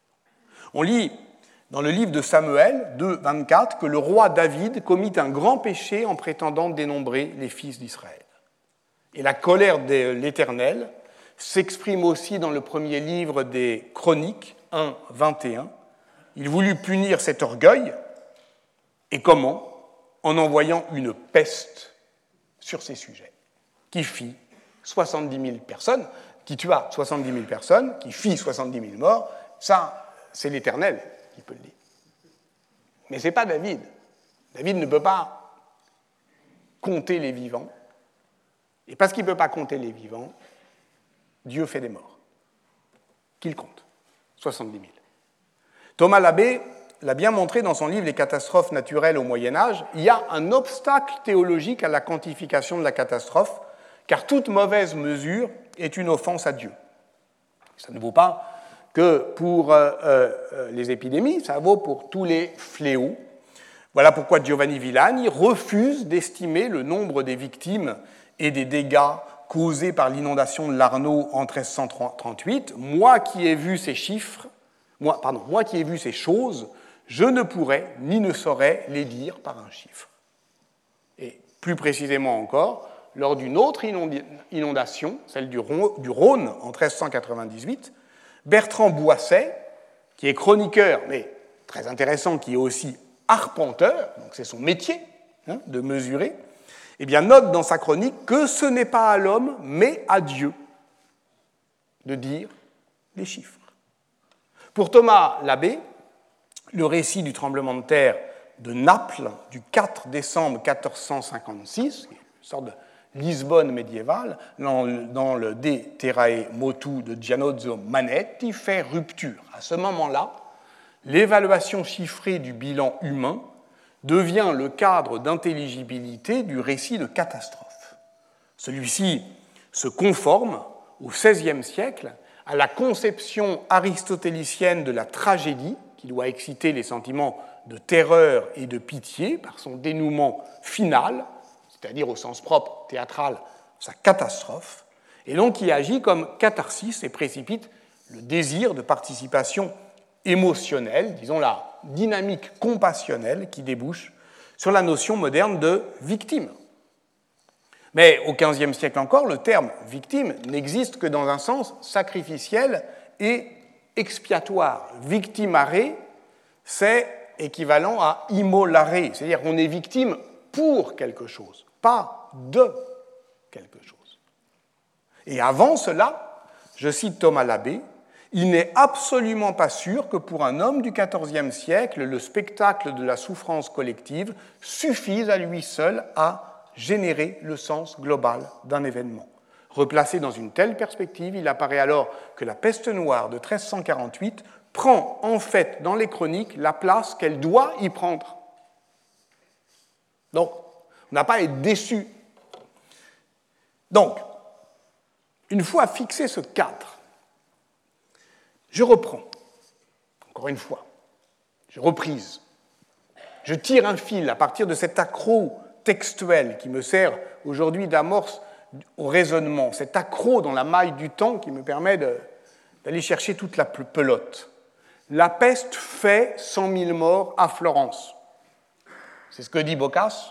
On lit dans le livre de Samuel 2, 24 que le roi David commit un grand péché en prétendant dénombrer les fils d'Israël. Et la colère de l'Éternel s'exprime aussi dans le premier livre des Chroniques 1, 21. Il voulut punir cet orgueil, et comment? En envoyant une peste sur ces sujets, qui fit 70 000 personnes, qui tua 70 000 personnes, qui fit 70 000 morts. Ça, c'est l'Éternel qui peut le dire. Mais ce n'est pas David. David ne peut pas compter les vivants. Et parce qu'il ne peut pas compter les vivants, Dieu fait des morts. Qu'il compte 70 000. Thomas Labbé l'a bien montré dans son livre « Les catastrophes naturelles au Moyen-Âge ». Il y a un obstacle théologique à la quantification de la catastrophe, car toute mauvaise mesure est une offense à Dieu. Ça ne vaut pas que pour les épidémies, ça vaut pour tous les fléaux. Voilà pourquoi Giovanni Villani refuse d'estimer le nombre des victimes et des dégâts causés par l'inondation de l'Arno en 1338. Moi qui ai vu ces chiffres, moi qui ai vu ces choses, je ne pourrais ni ne saurais les dire par un chiffre. Et plus précisément encore, lors d'une autre inondation, celle du Rhône en 1398, Bertrand Boisset, qui est chroniqueur, mais très intéressant, qui est aussi arpenteur, donc c'est son métier de mesurer, eh bien, note dans sa chronique que ce n'est pas à l'homme, mais à Dieu de dire les chiffres. Pour Thomas Labbé, le récit du tremblement de terre de Naples du 4 décembre 1456, une sorte de Lisbonne médiévale, dans le De Terrae Motu de Giannozzo Manetti, fait rupture. À ce moment-là, l'évaluation chiffrée du bilan humain devient le cadre d'intelligibilité du récit de catastrophe. Celui-ci se conforme, au XVIe siècle, à la conception aristotélicienne de la tragédie, qui doit exciter les sentiments de terreur et de pitié par son dénouement final, c'est-à-dire au sens propre théâtral, sa catastrophe, et donc qui agit comme catharsis et précipite le désir de participation émotionnelle, disons la dynamique compassionnelle qui débouche sur la notion moderne de victime. Mais au XVe siècle encore, le terme victime n'existe que dans un sens sacrificiel et expiatoire. Victimare, c'est équivalent à immolare, c'est-à-dire qu'on est victime pour quelque chose, pas de quelque chose. Et avant cela, je cite Thomas Labbé, il n'est absolument pas sûr que pour un homme du XIVe siècle, le spectacle de la souffrance collective suffise à lui seul à générer le sens global d'un événement. Replacé dans une telle perspective, il apparaît alors que la peste noire de 1348 prend en fait dans les chroniques la place qu'elle doit y prendre. Donc, on n'a pas à être déçu. Donc, une fois fixé ce cadre, je reprends, encore une fois, je reprise, je tire un fil à partir de cet accroc textuel qui me sert aujourd'hui d'amorce au raisonnement, cet accroc dans la maille du temps qui me permet d'aller chercher toute la pelote. La peste fait 100 000 morts à Florence. C'est ce que dit Boccace,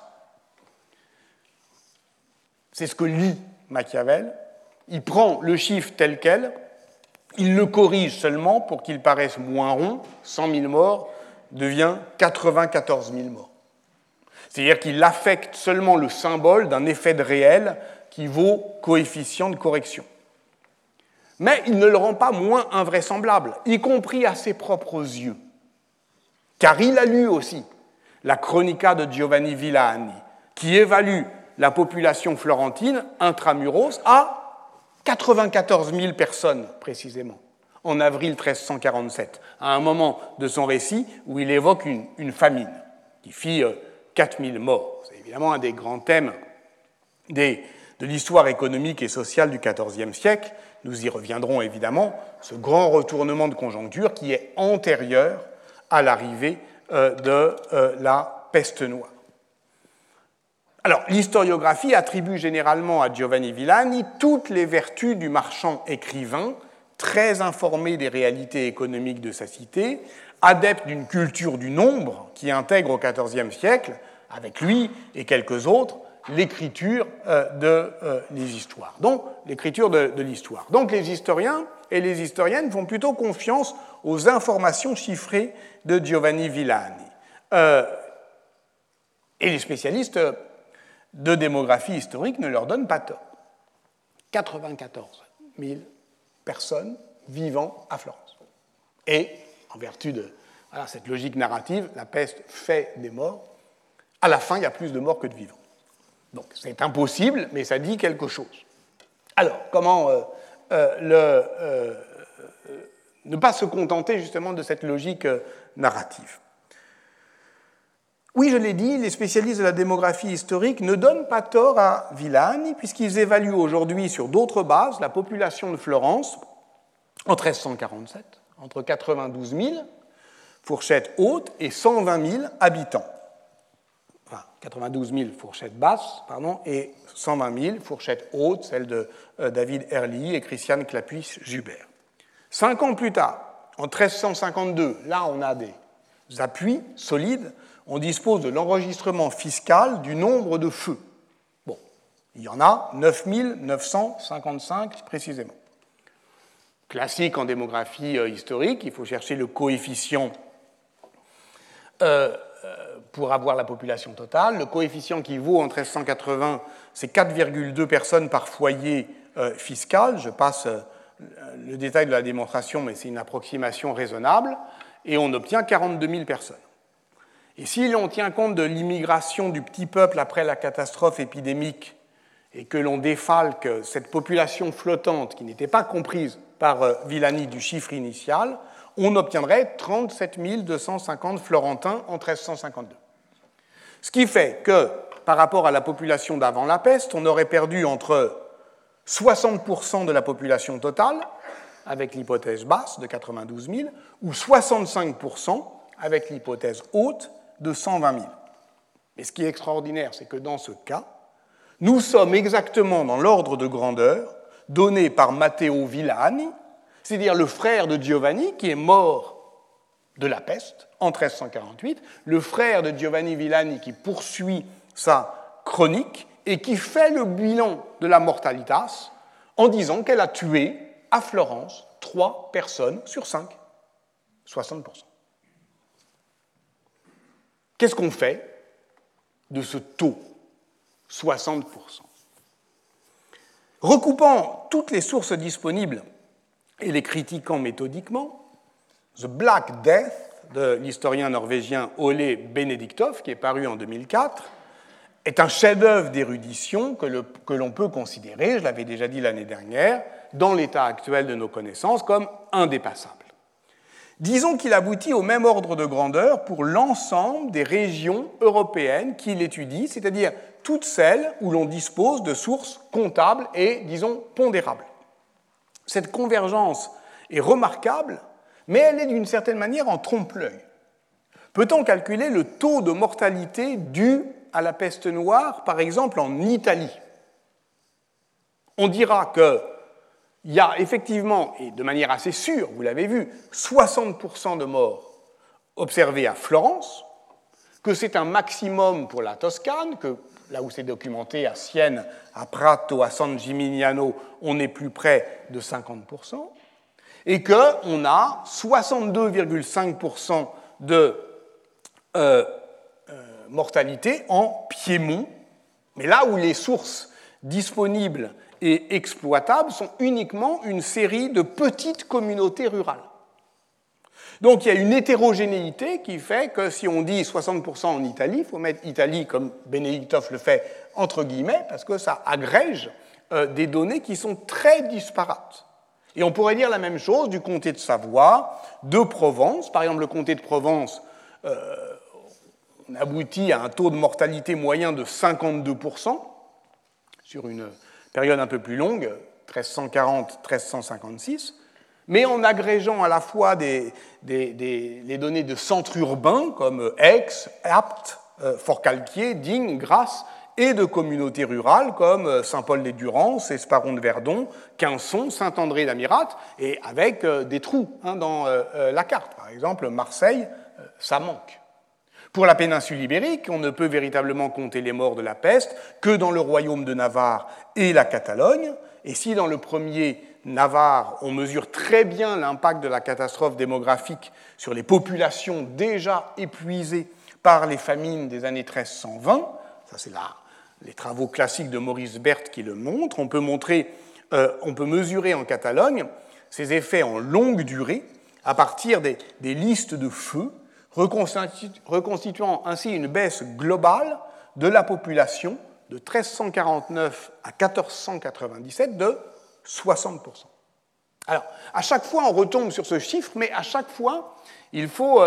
c'est ce que lit Machiavel. Il prend le chiffre tel quel Il le corrige seulement pour qu'il paraisse moins rond, 100 000 morts devient 94 000 morts. C'est-à-dire qu'il affecte seulement le symbole d'un effet de réel qui vaut coefficient de correction. Mais il ne le rend pas moins invraisemblable, y compris à ses propres yeux. Car il a lu aussi la Chronica de Giovanni Villani, qui évalue la population florentine intramuros à 94 000 personnes, précisément, en avril 1347, à un moment de son récit où il évoque une famine qui fit 4 000 morts. C'est évidemment un des grands thèmes de l'histoire économique et sociale du XIVe siècle. Nous y reviendrons évidemment, ce grand retournement de conjoncture qui est antérieur à l'arrivée de la peste noire. Alors, l'historiographie attribue généralement à Giovanni Villani toutes les vertus du marchand écrivain, très informé des réalités économiques de sa cité, adepte d'une culture du nombre qui intègre au XIVe siècle, avec lui et quelques autres, l'écriture des histoires. Donc, l'écriture de l'histoire. Donc, les historiens et les historiennes font plutôt confiance aux informations chiffrées de Giovanni Villani. Et les spécialistes de démographie historique ne leur donnent pas tort. 94 000 personnes vivant à Florence. Et, en vertu de cette logique narrative, la peste fait des morts. À la fin, il y a plus de morts que de vivants. Donc, c'est impossible, mais ça dit quelque chose. Alors, comment ne pas se contenter justement de cette logique narrative? Oui, je l'ai dit, les spécialistes de la démographie historique ne donnent pas tort à Villani, puisqu'ils évaluent aujourd'hui sur d'autres bases la population de Florence en 1347, entre 92 000, fourchette haute, et 120 000 habitants. Enfin, 92 000 fourchette basse, et 120 000 fourchette haute, celle de David Ehrlich et Christian Clapuis-Jubert. 5 ans plus tard, en 1352, là on a des appuis solides, on dispose de l'enregistrement fiscal du nombre de feux. Bon, il y en a 9 955 précisément. Classique en démographie historique, il faut chercher le coefficient pour avoir la population totale. Le coefficient qui vaut en 1380, c'est 4,2 personnes par foyer fiscal. Je passe le détail de la démonstration, mais c'est une approximation raisonnable. Et on obtient 42 000 personnes. Et si l'on tient compte de l'immigration du petit peuple après la catastrophe épidémique et que l'on défalque cette population flottante qui n'était pas comprise par Villani du chiffre initial, on obtiendrait 37 250 Florentins en 1352. Ce qui fait que, par rapport à la population d'avant la peste, on aurait perdu entre 60% de la population totale, avec l'hypothèse basse de 92 000, ou 65% avec l'hypothèse haute de 120 000. Mais ce qui est extraordinaire, c'est que dans ce cas, nous sommes exactement dans l'ordre de grandeur donné par Matteo Villani, c'est-à-dire le frère de Giovanni, qui est mort de la peste en 1348, le frère de Giovanni Villani qui poursuit sa chronique et qui fait le bilan de la mortalitas en disant qu'elle a tué à Florence 3 personnes sur 5, 60%. Qu'est-ce qu'on fait de ce taux, 60%? Recoupant toutes les sources disponibles et les critiquant méthodiquement, The Black Death de l'historien norvégien Ole Benediktov, qui est paru en 2004, est un chef-d'œuvre d'érudition que l'on peut considérer, je l'avais déjà dit l'année dernière, dans l'état actuel de nos connaissances, comme indépassable. Disons qu'il aboutit au même ordre de grandeur pour l'ensemble des régions européennes qu'il étudie, c'est-à-dire toutes celles où l'on dispose de sources comptables et, disons, pondérables. Cette convergence est remarquable, mais elle est d'une certaine manière en trompe-l'œil. Peut-on calculer le taux de mortalité dû à la peste noire, par exemple en Italie? On dira qu'il y a effectivement, et de manière assez sûre, vous l'avez vu, 60% de morts observés à Florence, que c'est un maximum pour la Toscane, que là où c'est documenté, à Sienne, à Prato, à San Gimignano, on est plus près de 50%, et qu'on a 62,5% de mortalité en Piémont, mais là où les sources disponibles et exploitables sont uniquement une série de petites communautés rurales. Donc il y a une hétérogénéité qui fait que si on dit 60% en Italie, il faut mettre Italie, comme Benedictov le fait, entre guillemets, parce que ça agrège des données qui sont très disparates. Et on pourrait dire la même chose du comté de Savoie, de Provence. Par exemple, le comté de Provence, on aboutit à un taux de mortalité moyen de 52% sur une période un peu plus longue, 1340-1356, mais en agrégeant à la fois les données de centres urbains comme Aix, Apt, Forcalquier, Digne, Grasse, et de communautés rurales comme Saint-Paul-les-Durances, Esparon-de-Verdon, Quinçon, Saint-André-d'Amirat, et avec des trous dans la carte. Par exemple, Marseille, ça manque. Pour la péninsule ibérique, on ne peut véritablement compter les morts de la peste que dans le royaume de Navarre et la Catalogne. Et si dans le premier, Navarre, on mesure très bien l'impact de la catastrophe démographique sur les populations déjà épuisées par les famines des années 1320, ça c'est les travaux classiques de Maurice Berthe qui le montrent, on peut mesurer en Catalogne ces effets en longue durée à partir des listes de feux, reconstituant ainsi une baisse globale de la population de 1349 à 1497 de 60%. Alors, à chaque fois, on retombe sur ce chiffre, mais à chaque fois, il faut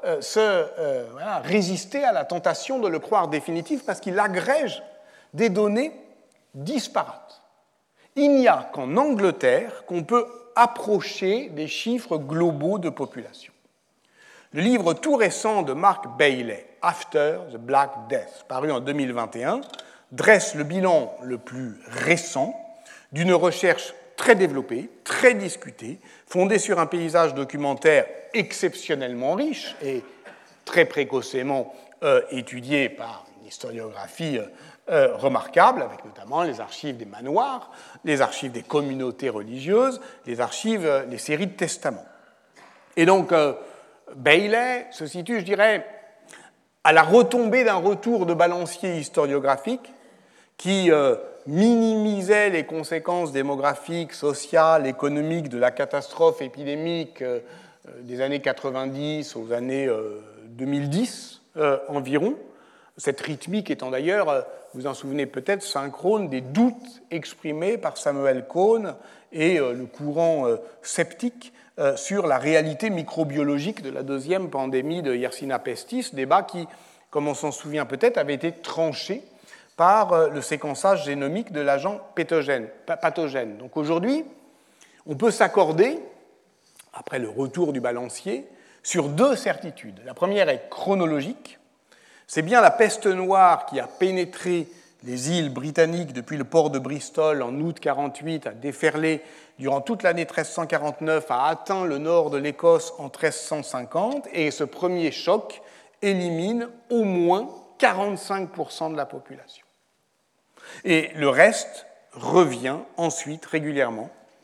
résister à la tentation de le croire définitif parce qu'il agrège des données disparates. Il n'y a qu'en Angleterre qu'on peut approcher des chiffres globaux de population. Le livre tout récent de Mark Bailey, After the Black Death, paru en 2021, dresse le bilan le plus récent d'une recherche très développée, très discutée, fondée sur un paysage documentaire exceptionnellement riche et très précocement étudié par une historiographie remarquable, avec notamment les archives des manoirs, les archives des communautés religieuses, les séries de testaments. Et donc, Bailey se situe, je dirais, à la retombée d'un retour de balancier historiographique qui minimisait les conséquences démographiques, sociales, économiques de la catastrophe épidémique des années 90 aux années 2010 environ. Cette rythmique étant d'ailleurs, vous en souvenez peut-être, synchrone des doutes exprimés par Samuel Cohn et le courant sceptique sur la réalité microbiologique de la deuxième pandémie de Yersinia pestis, débat qui, comme on s'en souvient peut-être, avait été tranché par le séquençage génomique de l'agent pathogène. Donc aujourd'hui, on peut s'accorder, après le retour du balancier, sur deux certitudes. La première est chronologique. C'est bien la peste noire qui a pénétré les îles britanniques depuis le port de Bristol en août 1948, a déferlé durant toute l'année 1349, a atteint le nord de l'Écosse en 1350, et ce premier choc élimine au moins 45% de la population. Et le reste revient ensuite régulièrement,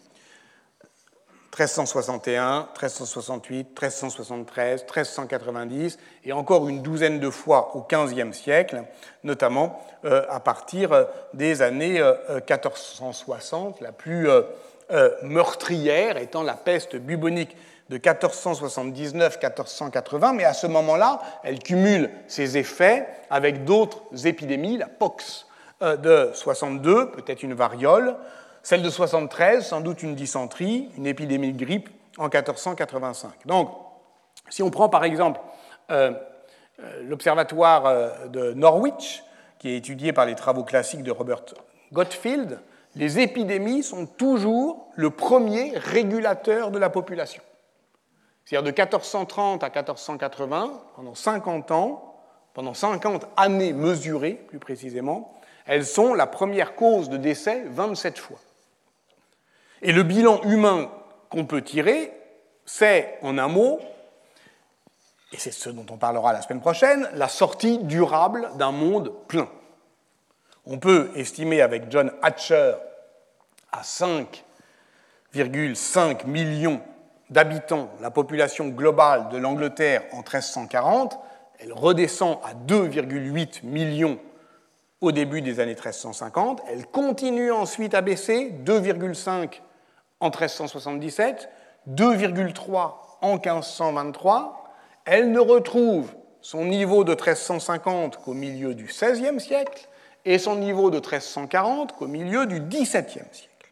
1361, 1368, 1373, 1390, et encore une douzaine de fois au XVe siècle, notamment à partir des années 1460, la plus meurtrière étant la peste bubonique de 1479-1480, mais à ce moment-là, elle cumule ses effets avec d'autres épidémies, la pox de 62, peut-être une variole, celle de 73, sans doute une dysenterie, une épidémie de grippe en 1485. Donc, si on prend par exemple l'observatoire de Norwich, qui est étudié par les travaux classiques de Robert Gottfield, les épidémies sont toujours le premier régulateur de la population. C'est-à-dire de 1430 à 1480, pendant 50 ans, pendant 50 années mesurées plus précisément, elles sont la première cause de décès 27 fois. Et le bilan humain qu'on peut tirer, c'est, en un mot, et c'est ce dont on parlera la semaine prochaine, la sortie durable d'un monde plein. On peut estimer avec John Hatcher à 5,5 millions d'habitants, la population globale de l'Angleterre en 1340, elle redescend à 2,8 millions au début des années 1350, elle continue ensuite à baisser, 2,5 en 1377, 2,3 en 1523, elle ne retrouve son niveau de 1350 qu'au milieu du XVIe siècle et son niveau de 1340 qu'au milieu du XVIIe siècle.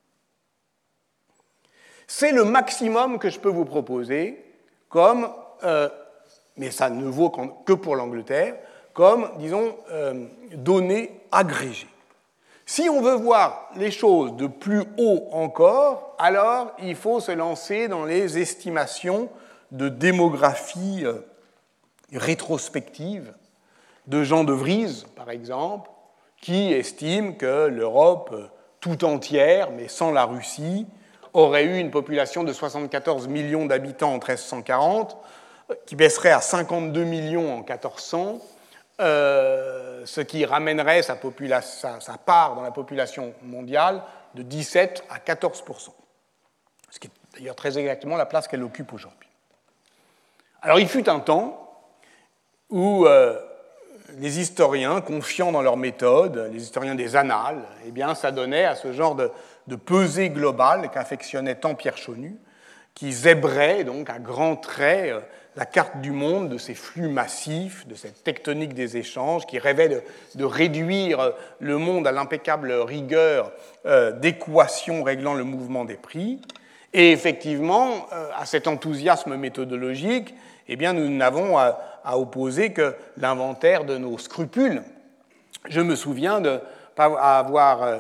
C'est le maximum que je peux vous proposer comme, mais ça ne vaut que pour l'Angleterre, comme, disons, données agrégées. Si on veut voir les choses de plus haut encore, alors il faut se lancer dans les estimations de démographie rétrospective de Jean de Vries, par exemple, qui estime que l'Europe tout entière, mais sans la Russie, aurait eu une population de 74 millions d'habitants en 1340, qui baisserait à 52 millions en 1400, ce qui ramènerait sa part dans la population mondiale de 17 à 14%, ce qui est d'ailleurs très exactement la place qu'elle occupe aujourd'hui. Alors il fut un temps où les historiens, confiants dans leur méthode, les historiens des annales, eh bien, s'adonnaient à ce genre de pesée globale qu'affectionnait tant Pierre Chaunu, qui zébrait donc à grands traits la carte du monde de ces flux massifs, de cette tectonique des échanges, qui rêvait de réduire le monde à l'impeccable rigueur d'équations réglant le mouvement des prix. Et effectivement, à cet enthousiasme méthodologique, eh bien, nous n'avons à opposer que l'inventaire de nos scrupules. Je me souviens de pas avoir,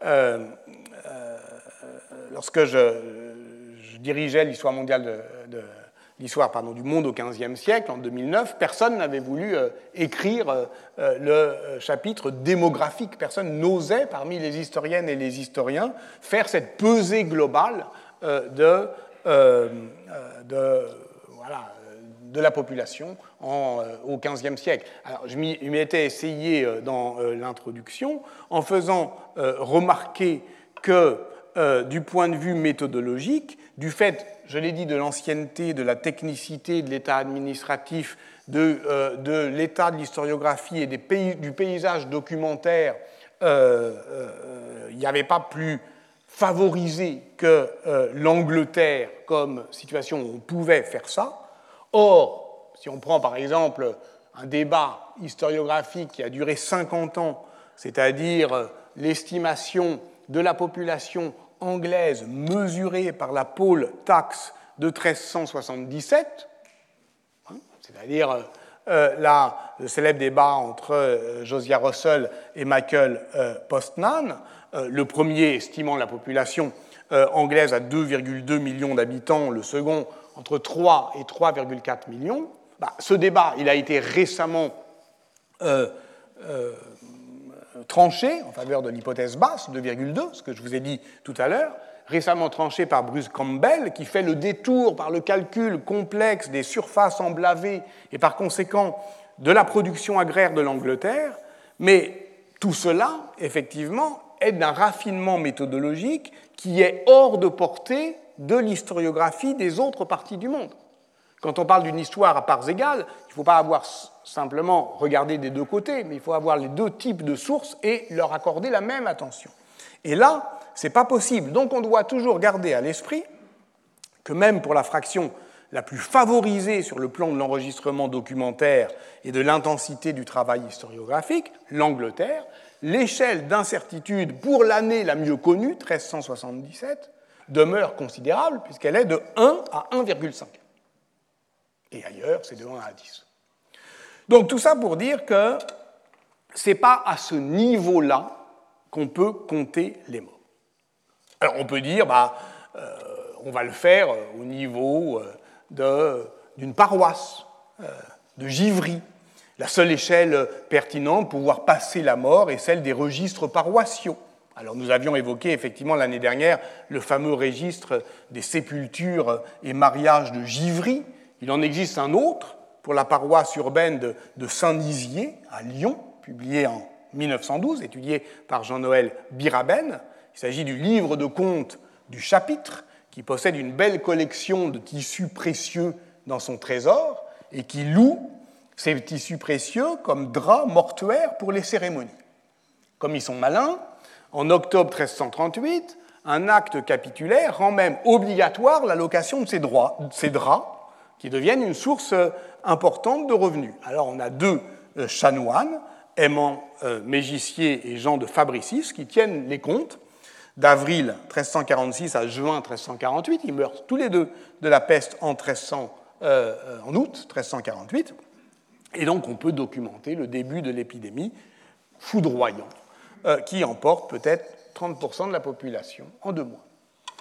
lorsque je dirigeais l'histoire mondiale du monde au XVe siècle, en 2009, personne n'avait voulu écrire le chapitre démographique. Personne n'osait, parmi les historiennes et les historiens, faire cette pesée globale de la population au XVe siècle. Alors, je m'y étais essayé dans l'introduction en faisant remarquer que, du point de vue méthodologique, du fait, je l'ai dit, de l'ancienneté, de la technicité, de l'état administratif, de l'état de l'historiographie et du paysage documentaire, il n'y avait pas plus favorisé que l'Angleterre comme situation où on pouvait faire ça. Or, si on prend par exemple un débat historiographique qui a duré 50 ans, c'est-à-dire l'estimation de la population anglaise mesurée par la poll tax de 1377, c'est-à-dire le célèbre débat entre Josiah Russell et Michael Postman, le premier estimant la population anglaise à 2,2 millions d'habitants, le second entre 3 et 3,4 millions. Ce débat, il a été récemment tranché en faveur de l'hypothèse basse, 2,2, ce que je vous ai dit tout à l'heure, récemment tranché par Bruce Campbell, qui fait le détour par le calcul complexe des surfaces emblavées et par conséquent de la production agraire de l'Angleterre, mais tout cela, effectivement, est d'un raffinement méthodologique qui est hors de portée de l'historiographie des autres parties du monde. Quand on parle d'une histoire à parts égales, il ne faut pas avoir simplement regardé des deux côtés, mais il faut avoir les deux types de sources et leur accorder la même attention. Et là, ce n'est pas possible. Donc on doit toujours garder à l'esprit que même pour la fraction la plus favorisée sur le plan de l'enregistrement documentaire et de l'intensité du travail historiographique, l'Angleterre, l'échelle d'incertitude pour l'année la mieux connue, 1377, demeure considérable puisqu'elle est de 1 à 1,5. Et ailleurs, c'est de 1 à 10. Donc tout ça pour dire que ce n'est pas à ce niveau-là qu'on peut compter les morts. Alors on peut dire, on va le faire au niveau d'une paroisse, de Givry. La seule échelle pertinente pour pouvoir passer la mort est celle des registres paroissiaux. Alors nous avions évoqué effectivement l'année dernière le fameux registre des sépultures et mariages de Givry. Il en existe un autre pour la paroisse urbaine de Saint-Nizier à Lyon, publié en 1912, étudié par Jean-Noël Biraben. Il s'agit du livre de compte du chapitre qui possède une belle collection de tissus précieux dans son trésor et qui loue ces tissus précieux comme draps mortuaires pour les cérémonies. Comme ils sont malins, en octobre 1338, un acte capitulaire rend même obligatoire la location de ces draps qui deviennent une source importante de revenus. Alors on a deux chanoines, Aimant Mégicier et Jean de Fabricis, qui tiennent les comptes d'avril 1346 à juin 1348. Ils meurent tous les deux de la peste en août 1348. Et donc on peut documenter le début de l'épidémie foudroyant qui emporte peut-être 30% de la population en 2 mois.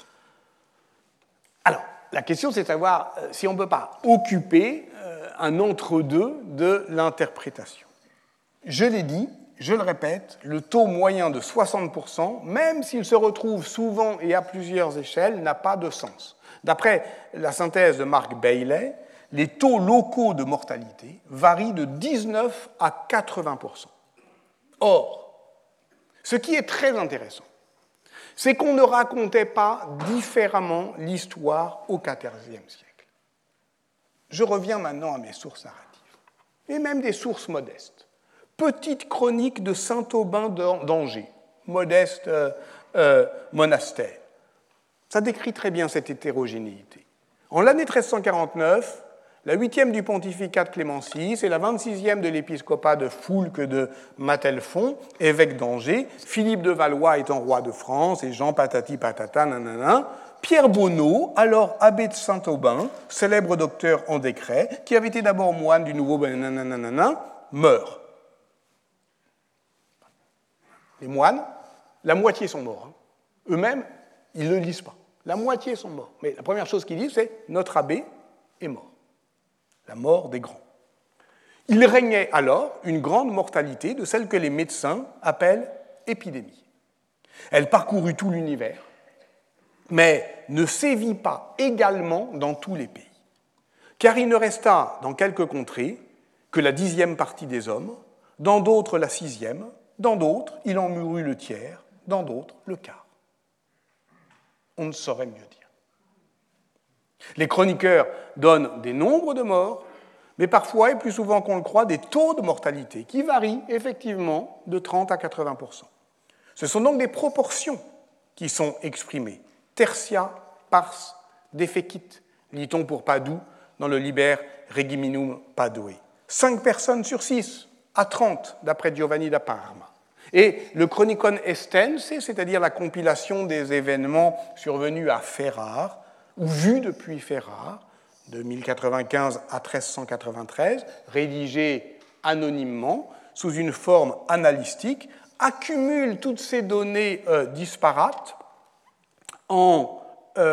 Alors, la question, c'est de savoir si on ne peut pas occuper un entre-deux de l'interprétation. Je l'ai dit, je le répète, le taux moyen de 60%, même s'il se retrouve souvent et à plusieurs échelles, n'a pas de sens. D'après la synthèse de Mark Bailey, les taux locaux de mortalité varient de 19 à 80%. Or, ce qui est très intéressant, c'est qu'on ne racontait pas différemment l'histoire au XIVe siècle. Je reviens maintenant à mes sources narratives, et même des sources modestes. Petite chronique de Saint-Aubin d'Angers, modeste monastère. Ça décrit très bien cette hétérogénéité. En l'année 1349, la 8e du pontificat de Clément VI et la 26e de l'épiscopat de Foulques de Matelfon, évêque d'Angers, Philippe de Valois étant roi de France, et Jean patati patata, nanana, Pierre Bonneau, alors abbé de Saint-Aubin, célèbre docteur en décret, qui avait été d'abord moine du nouveau nanana, meurt. Les moines, la moitié sont morts. Hein. Eux-mêmes, ils ne le lisent pas. La moitié sont morts. Mais la première chose qu'ils disent, c'est « notre abbé est mort ». La mort des grands. Il régnait alors une grande mortalité de celle que les médecins appellent épidémie. Elle parcourut tout l'univers, mais ne sévit pas également dans tous les pays. Car il ne resta dans quelques contrées que la 10e partie des hommes, dans d'autres la 6e, dans d'autres il en mourut le tiers, dans d'autres le quart. On ne saurait mieux dire. Les chroniqueurs donnent des nombres de morts, mais parfois, et plus souvent qu'on le croit, des taux de mortalité qui varient effectivement de 30 à 80%. Ce sont donc des proportions qui sont exprimées. Tertia, pars, defecit, lit-on pour Padoue dans le Liber Regiminum Padoe. 5 personnes sur 6 à 30, d'après Giovanni da Parma. Et le Chronicon Estense, c'est-à-dire la compilation des événements survenus à Ferrare, ou vus depuis Ferrare, de 1095 à 1393, rédigé anonymement, sous une forme analytique, accumule toutes ces données disparates en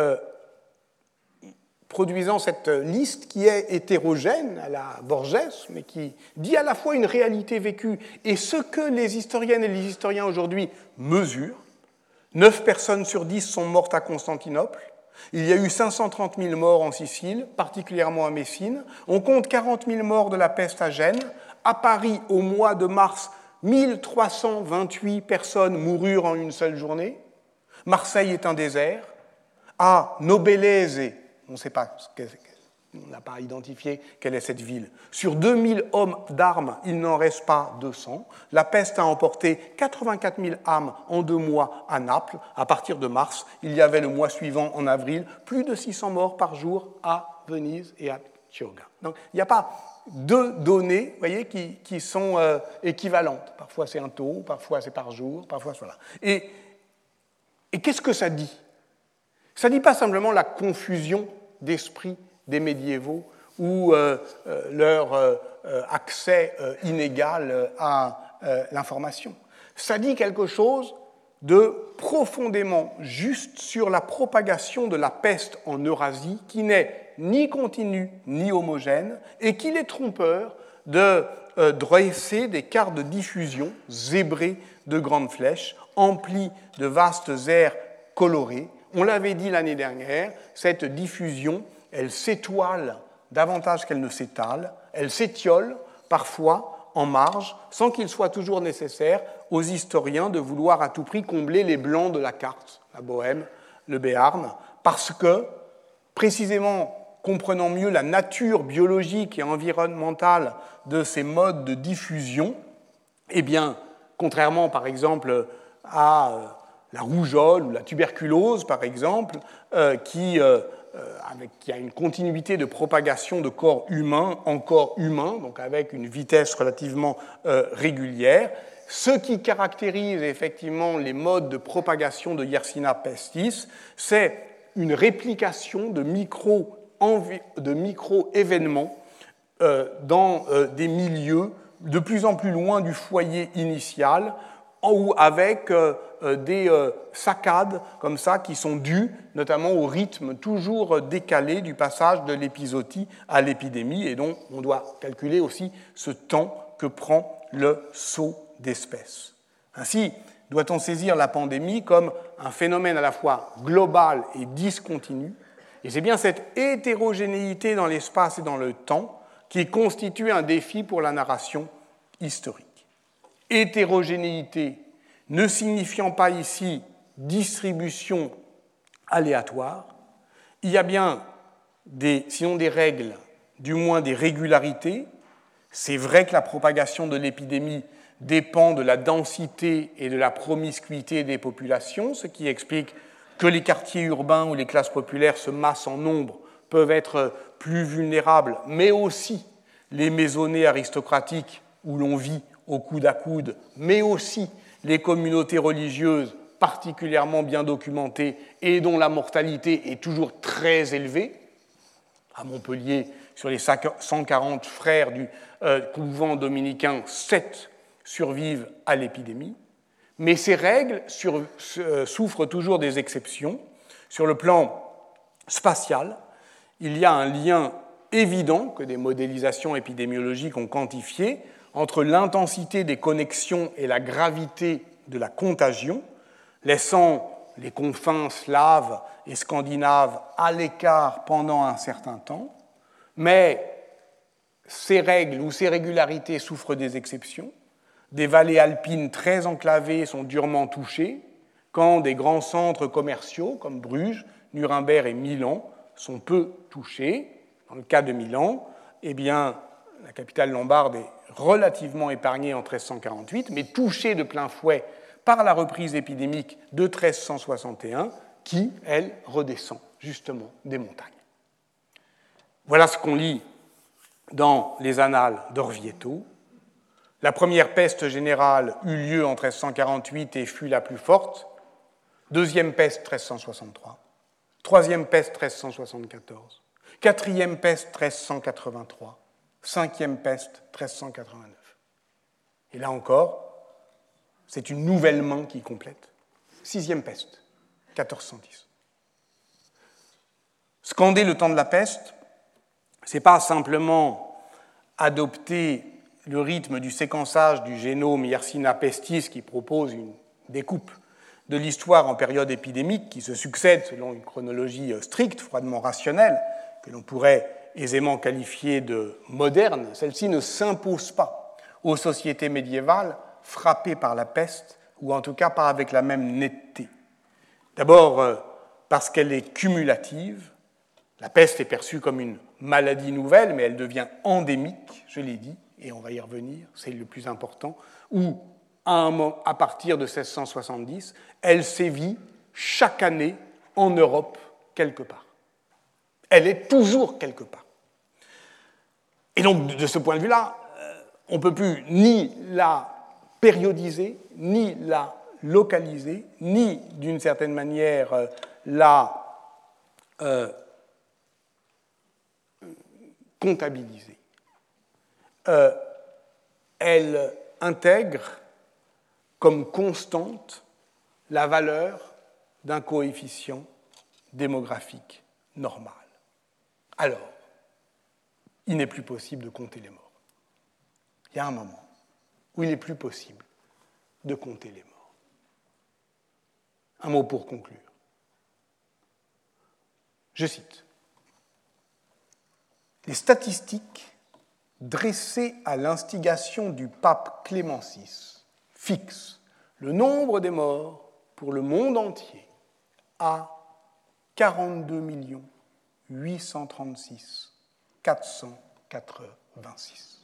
produisant cette liste qui est hétérogène à la Borges, mais qui dit à la fois une réalité vécue et ce que les historiennes et les historiens aujourd'hui mesurent. 9 personnes sur 10 sont mortes à Constantinople. Il y a eu 530 000 morts en Sicile, particulièrement à Messine. On compte 40 000 morts de la peste à Gênes. À Paris, au mois de mars, 1328 personnes moururent en une seule journée. Marseille est un désert. À Nobelese, on ne sait pas, on n'a pas identifié quelle est cette ville. Sur 2000 hommes d'armes, il n'en reste pas 200. La peste a emporté 84 000 âmes en 2 mois à Naples. À partir de mars, il y avait le mois suivant, en avril, plus de 600 morts par jour à Venise et à Chioggia. Donc il n'y a pas 2 données, voyez, qui sont équivalentes. Parfois c'est un taux, parfois c'est par jour, parfois voilà. Et qu'est-ce que ça dit ? Ça ne dit pas simplement la confusion d'esprit des médiévaux ou leur accès inégal à l'information. Ça dit quelque chose de profondément juste sur la propagation de la peste en Eurasie, qui n'est ni continue ni homogène, et qu'il est trompeur de dresser des cartes de diffusion zébrées de grandes flèches, emplies de vastes aires colorées. On l'avait dit l'année dernière, cette diffusion, elle s'étoile davantage qu'elle ne s'étale, elle s'étiole parfois en marge, sans qu'il soit toujours nécessaire aux historiens de vouloir à tout prix combler les blancs de la carte, la Bohême, le Béarn, parce que, précisément, comprenant mieux la nature biologique et environnementale de ces modes de diffusion, eh bien, contrairement, par exemple, à la rougeole ou la tuberculose, par exemple, qui a une continuité de propagation de corps humains en corps humain, donc avec une vitesse relativement régulière. Ce qui caractérise effectivement les modes de propagation de Yersinia pestis, c'est une réplication de micro-événements dans des milieux de plus en plus loin du foyer initial, ou avec des saccades comme ça qui sont dues notamment au rythme toujours décalé du passage de l'épizootie à l'épidémie, et dont on doit calculer aussi ce temps que prend le saut d'espèces. Ainsi, doit-on saisir la pandémie comme un phénomène à la fois global et discontinu, et c'est bien cette hétérogénéité dans l'espace et dans le temps qui constitue un défi pour la narration historique. Hétérogénéité ne signifiant pas ici distribution aléatoire, il y a bien sinon des règles, du moins des régularités. C'est vrai que la propagation de l'épidémie dépend de la densité et de la promiscuité des populations, ce qui explique que les quartiers urbains où les classes populaires se massent en nombre peuvent être plus vulnérables, mais aussi les maisonnées aristocratiques où l'on vit au coude à coude, mais aussi les communautés religieuses particulièrement bien documentées et dont la mortalité est toujours très élevée. À Montpellier, sur les 140 frères du couvent dominicain, 7 survivent à l'épidémie. Mais ces règles souffrent toujours des exceptions. Sur le plan spatial, il y a un lien évident que des modélisations épidémiologiques ont quantifié entre l'intensité des connexions et la gravité de la contagion, laissant les confins slaves et scandinaves à l'écart pendant un certain temps, mais ces règles ou ces régularités souffrent des exceptions. Des vallées alpines très enclavées sont durement touchées, quand des grands centres commerciaux comme Bruges, Nuremberg et Milan sont peu touchés. Dans le cas de Milan, eh bien, la capitale lombarde est relativement épargnée en 1348, mais touchée de plein fouet par la reprise épidémique de 1361, qui, elle, redescend justement des montagnes. Voilà ce qu'on lit dans les annales d'Orvieto. La première peste générale eut lieu en 1348 et fut la plus forte. Deuxième peste, 1363. Troisième peste, 1374. Quatrième peste, 1383. Cinquième peste, 1389. Et là encore, c'est une nouvelle main qui complète. Sixième peste, 1410. Scander le temps de la peste, ce n'est pas simplement adopter le rythme du séquençage du génome Yersinia pestis qui propose une découpe de l'histoire en période épidémique qui se succède selon une chronologie stricte, froidement rationnelle, que l'on pourrait aisément qualifiée de moderne. Celle-ci ne s'impose pas aux sociétés médiévales frappées par la peste, ou en tout cas pas avec la même netteté. D'abord parce qu'elle est cumulative. La peste est perçue comme une maladie nouvelle, mais elle devient endémique, je l'ai dit, et on va y revenir, c'est le plus important, où à partir de 1670, elle sévit chaque année en Europe quelque part. Elle est toujours quelque part. Et donc, de ce point de vue-là, on ne peut plus ni la périodiser, ni la localiser, ni, d'une certaine manière, la comptabiliser. Elle intègre comme constante la valeur d'un coefficient démographique normal. Alors, il n'est plus possible de compter les morts. Il y a un moment où il n'est plus possible de compter les morts. Un mot pour conclure. Je cite. Les statistiques dressées à l'instigation du pape Clément VI fixent le nombre des morts pour le monde entier à 42 836 486.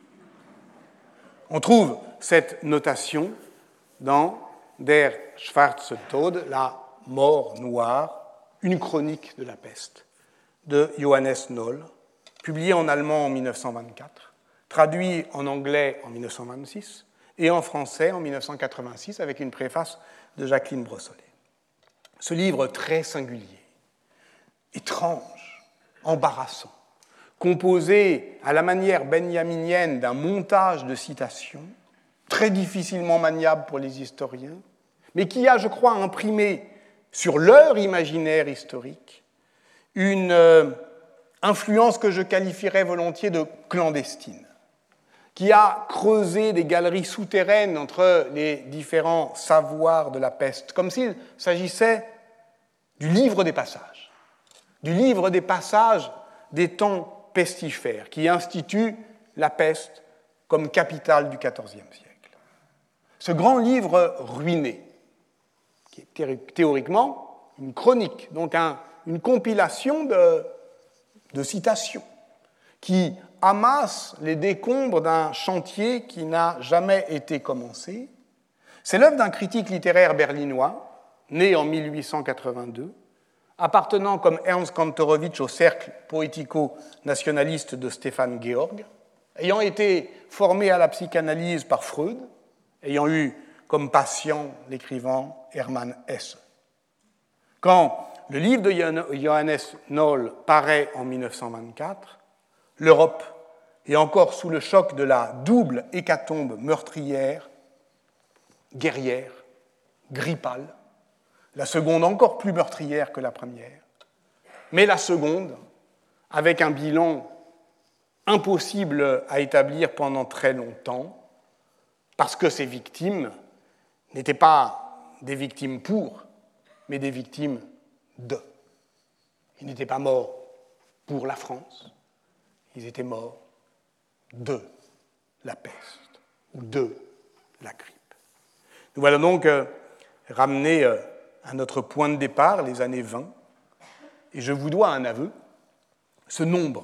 On trouve cette notation dans Der Schwarze Tod, la mort noire, une chronique de la peste, de Johannes Noll, publié en allemand en 1924, traduit en anglais en 1926 et en français en 1986 avec une préface de Jacqueline Brossolet. Ce livre très singulier, étrange, embarrassant, composé à la manière benjaminienne d'un montage de citations, très difficilement maniable pour les historiens, mais qui a, je crois, imprimé sur leur imaginaire historique une influence que je qualifierais volontiers de clandestine, qui a creusé des galeries souterraines entre les différents savoirs de la peste, comme s'il s'agissait du livre des passages des temps pestifères, qui institue la peste comme capitale du XIVe siècle. Ce grand livre ruiné, qui est théoriquement une chronique, donc une compilation de citations, qui amasse les décombres d'un chantier qui n'a jamais été commencé, c'est l'œuvre d'un critique littéraire berlinois, né en 1882, appartenant comme Ernst Kantorowicz au cercle poético-nationaliste de Stéphane Georg, ayant été formé à la psychanalyse par Freud, ayant eu comme patient l'écrivain Hermann Hesse. Quand le livre de Johannes Noll paraît en 1924, l'Europe est encore sous le choc de la double hécatombe meurtrière, guerrière, grippale, la seconde encore plus meurtrière que la première, mais la seconde avec un bilan impossible à établir pendant très longtemps, parce que ces victimes n'étaient pas des victimes pour, mais des victimes de. Ils n'étaient pas morts pour la France, ils étaient morts de la peste ou de la grippe. Nous voilà donc ramenés à notre point de départ, les années 20, et je vous dois un aveu, ce nombre,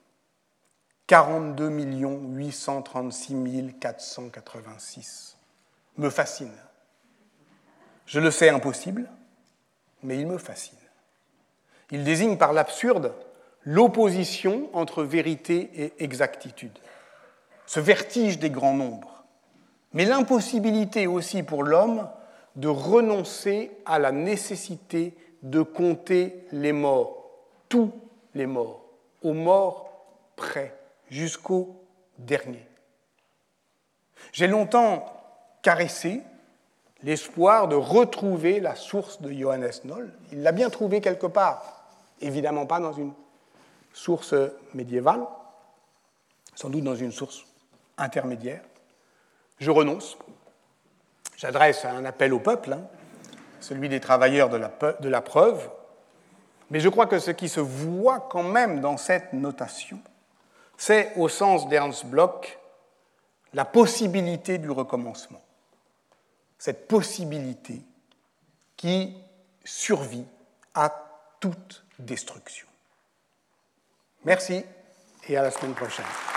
42 836 486, me fascine. Je le sais impossible, mais il me fascine. Il désigne par l'absurde l'opposition entre vérité et exactitude, ce vertige des grands nombres, mais l'impossibilité aussi pour l'homme de renoncer à la nécessité de compter les morts, tous les morts, aux morts près, jusqu'au dernier. J'ai longtemps caressé l'espoir de retrouver la source de Johannes Noll. Il l'a bien trouvée quelque part, évidemment pas dans une source médiévale, sans doute dans une source intermédiaire. Je renonce. J'adresse un appel au peuple, celui des travailleurs de la preuve, mais je crois que ce qui se voit quand même dans cette notation, c'est, au sens d'Ernst Bloch, la possibilité du recommencement. Cette possibilité qui survit à toute destruction. Merci et à la semaine prochaine.